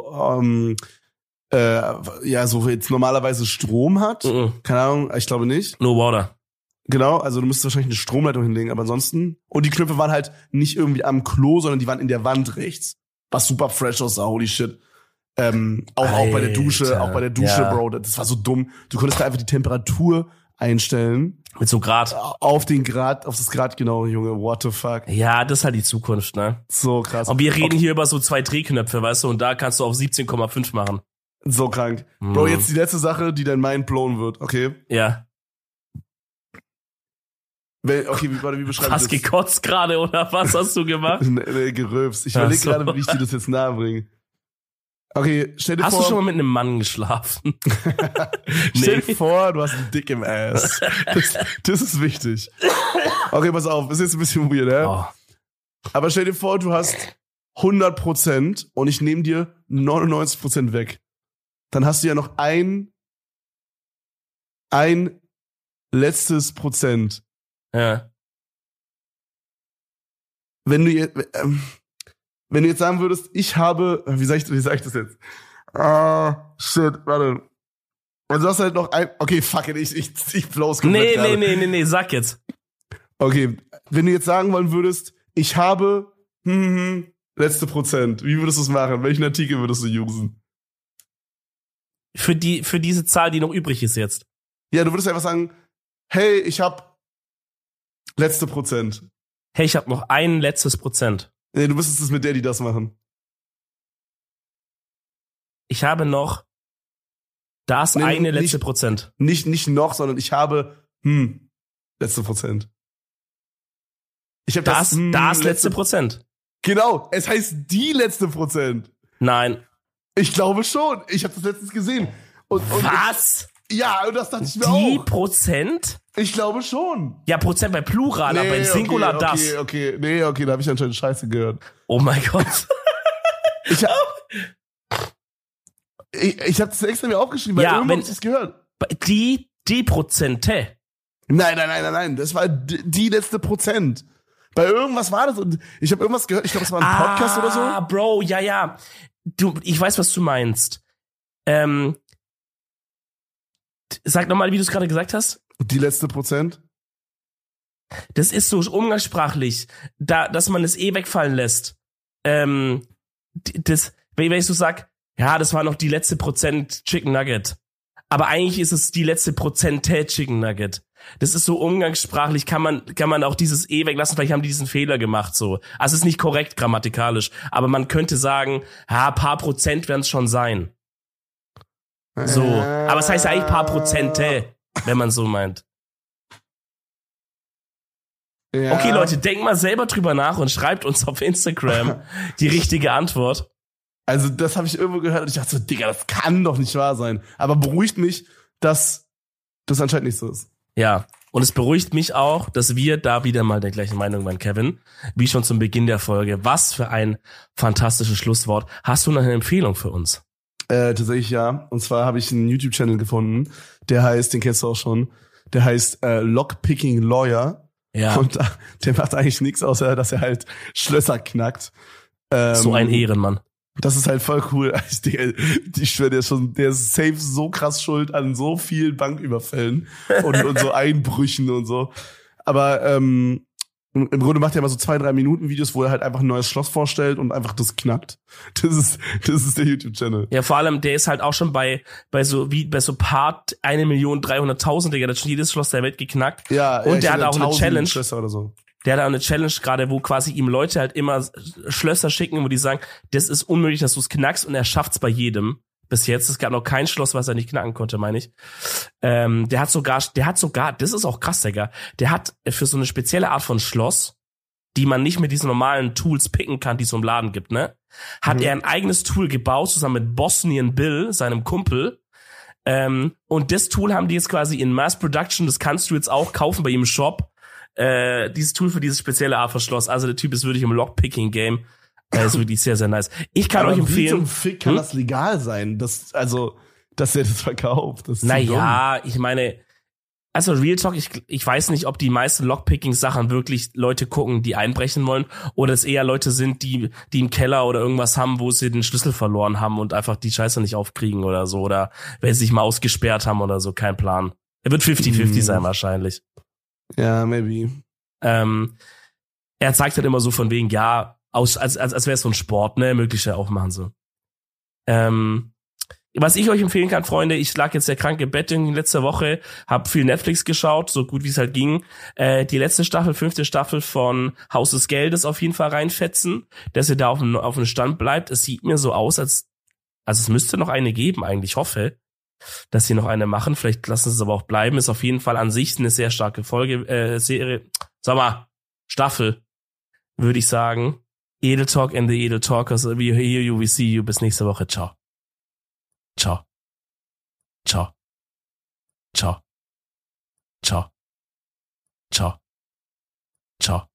A: jetzt normalerweise Strom hat. Keine Ahnung, ich glaube nicht.
B: No water.
A: Genau, also du müsstest wahrscheinlich eine Stromleitung hinlegen, aber ansonsten. Und die Knöpfe waren halt nicht irgendwie am Klo, sondern die waren in der Wand rechts. Was super fresh aussah, holy shit. Auch bei der Dusche,
B: ja.
A: Bro, das war so dumm. Du konntest da einfach die Temperatur einstellen.
B: Mit so Grad.
A: Auf das Grad, genau, Junge, what the fuck.
B: Ja, das ist halt die Zukunft, ne?
A: So krass.
B: Und wir reden hier über so 2 Drehknöpfe, weißt du, und da kannst du auf 17,5 machen.
A: So krank. Bro, jetzt die letzte Sache, die dein Mind blown wird, okay?
B: Ja.
A: Okay, wie beschreibe ich das?
B: Hast gekotzt gerade, oder was hast du gemacht?
A: Nee, gerülpst. Ich überlege gerade, wie ich dir das jetzt nahe bringe. Okay, stell dir vor.
B: Hast du schon mal mit einem Mann geschlafen?
A: Stell dir vor, du hast einen Dick im Ass. Das ist wichtig. Okay, pass auf, ist jetzt ein bisschen weird, ne?
B: Oh.
A: Aber stell dir vor, du hast 100% und ich nehme dir 99% weg. Dann hast du ja noch ein letztes Prozent.
B: Ja.
A: Wenn du jetzt sagen würdest, ich habe, wie sag ich das jetzt? Shit, warte. Also du hast halt noch okay, fuck it, ich blow's komplett gerade.
B: Nee, sag jetzt.
A: Okay, wenn du jetzt sagen wollen würdest, ich habe, letzte Prozent, wie würdest du es machen? Welchen Artikel würdest du usen?
B: Für diese Zahl, die noch übrig ist jetzt.
A: Ja, du würdest einfach sagen, hey, ich habe letzte Prozent.
B: Hey, ich habe noch ein letztes Prozent.
A: Nee, du müsstest es mit der, die das machen.
B: Ich habe noch das eine letzte Prozent.
A: Nicht noch, sondern ich habe, letzte Prozent. Ich habe
B: das letzte Prozent.
A: Genau, es heißt die letzte Prozent.
B: Nein.
A: Ich glaube schon. Ich habe das letztens gesehen. Und
B: was?
A: Ja, und das dachte ich mir auch.
B: Die Prozent?
A: Ich glaube schon.
B: Ja, Prozent bei Plural, aber bei Singular das.
A: Okay, da habe ich anscheinend Scheiße gehört.
B: Oh mein Gott.
A: Ich habe das extra mir aufgeschrieben, weil irgendwo habe ich das gehört.
B: Die Prozente.
A: Nein. Das war die letzte Prozent. Bei irgendwas war das und ich habe irgendwas gehört. Ich glaube, es war ein Podcast oder so.
B: Ah, Bro, ja. Ich weiß, was du meinst. Sag nochmal, wie du es gerade gesagt hast.
A: Die letzte Prozent?
B: Das ist so umgangssprachlich, dass man es wegfallen lässt. Wenn ich so sag, ja, das war noch die letzte Prozent Chicken Nugget. Aber eigentlich ist es die letzte Prozente Chicken Nugget. Das ist so umgangssprachlich, kann man auch dieses weglassen, vielleicht haben die diesen Fehler gemacht, so. Also es ist nicht korrekt grammatikalisch, aber man könnte sagen, ja, paar Prozent werden es schon sein. So. Aber es heißt eigentlich paar Prozente, wenn man so meint. Ja. Okay, Leute, denkt mal selber drüber nach und schreibt uns auf Instagram die richtige Antwort.
A: Also das habe ich irgendwo gehört und ich dachte so, Digga, das kann doch nicht wahr sein. Aber beruhigt mich, dass das anscheinend nicht so ist.
B: Ja, und es beruhigt mich auch, dass wir da wieder mal der gleichen Meinung waren, Kevin, wie schon zum Beginn der Folge. Was für ein fantastisches Schlusswort. Hast du noch eine Empfehlung für uns?
A: Tatsächlich ja. Und zwar habe ich einen YouTube-Channel gefunden, der heißt, den kennst du auch schon, der heißt Lockpicking Lawyer.
B: Ja.
A: Und der macht eigentlich nichts, außer dass er halt Schlösser knackt.
B: So ein Ehrenmann.
A: Das ist halt voll cool. Ich schwöre, der ist safe so krass schuld an so vielen Banküberfällen und so Einbrüchen und so. Aber im Grunde macht er immer so 2-3 Minuten Videos, wo er halt einfach ein neues Schloss vorstellt und einfach das knackt. Das ist der YouTube-Channel.
B: Ja, vor allem, der ist halt auch schon bei so Part 1.300.000, der hat schon jedes Schloss der Welt geknackt.
A: Ja,
B: und der hat auch eine Challenge.
A: Schlösser oder so.
B: Der hat auch eine Challenge gerade, wo quasi ihm Leute halt immer Schlösser schicken, wo die sagen, das ist unmöglich, dass du es knackst, und er schafft's bei jedem. Bis jetzt, es gab noch kein Schloss, was er nicht knacken konnte, meine ich. Der hat sogar, das ist auch krass, Digga, der hat für so eine spezielle Art von Schloss, die man nicht mit diesen normalen Tools picken kann, die es im Laden gibt, ne? Hat er ein eigenes Tool gebaut, zusammen mit Bosnian Bill, seinem Kumpel. Und das Tool haben die jetzt quasi in Mass Production, das kannst du jetzt auch kaufen bei ihm im Shop. Dieses Tool für diese spezielle Art von Schloss. Also der Typ ist wirklich im Lockpicking-Game. Ist wirklich sehr, sehr nice. Ich kann euch empfehlen. Wie
A: zum Fick kann das legal sein? Dass er das verkauft. Das ist
B: naja, ich meine, also Real Talk, ich weiß nicht, ob die meisten Lockpicking-Sachen wirklich Leute gucken, die einbrechen wollen, oder es eher Leute sind, die im Keller oder irgendwas haben, wo sie den Schlüssel verloren haben und einfach die Scheiße nicht aufkriegen oder so, oder wenn sie sich mal ausgesperrt haben oder so, kein Plan. Er wird 50-50 sein wahrscheinlich.
A: Ja, maybe.
B: Er zeigt halt immer so von wegen, ja, als wäre es so ein Sport, ne, mögliche auch machen so. Was ich euch empfehlen kann, Freunde, ich lag jetzt sehr krank im Bett in letzter Woche, hab viel Netflix geschaut, so gut wie es halt ging. Die letzte Staffel, 5. Staffel von Haus des Geldes auf jeden Fall reinfetzen, dass ihr da auf dem Stand bleibt. Es sieht mir so aus, als es müsste noch eine geben eigentlich, ich hoffe, dass sie noch eine machen. Vielleicht lassen sie es aber auch bleiben. Ist auf jeden Fall an sich eine sehr starke Serie, Staffel, würde ich sagen. Edel Talk and the Edel Talkers. We hear you, we see you. Bis nächste Woche. Ciao. Ciao. Ciao. Ciao. Ciao. Ciao. Ciao.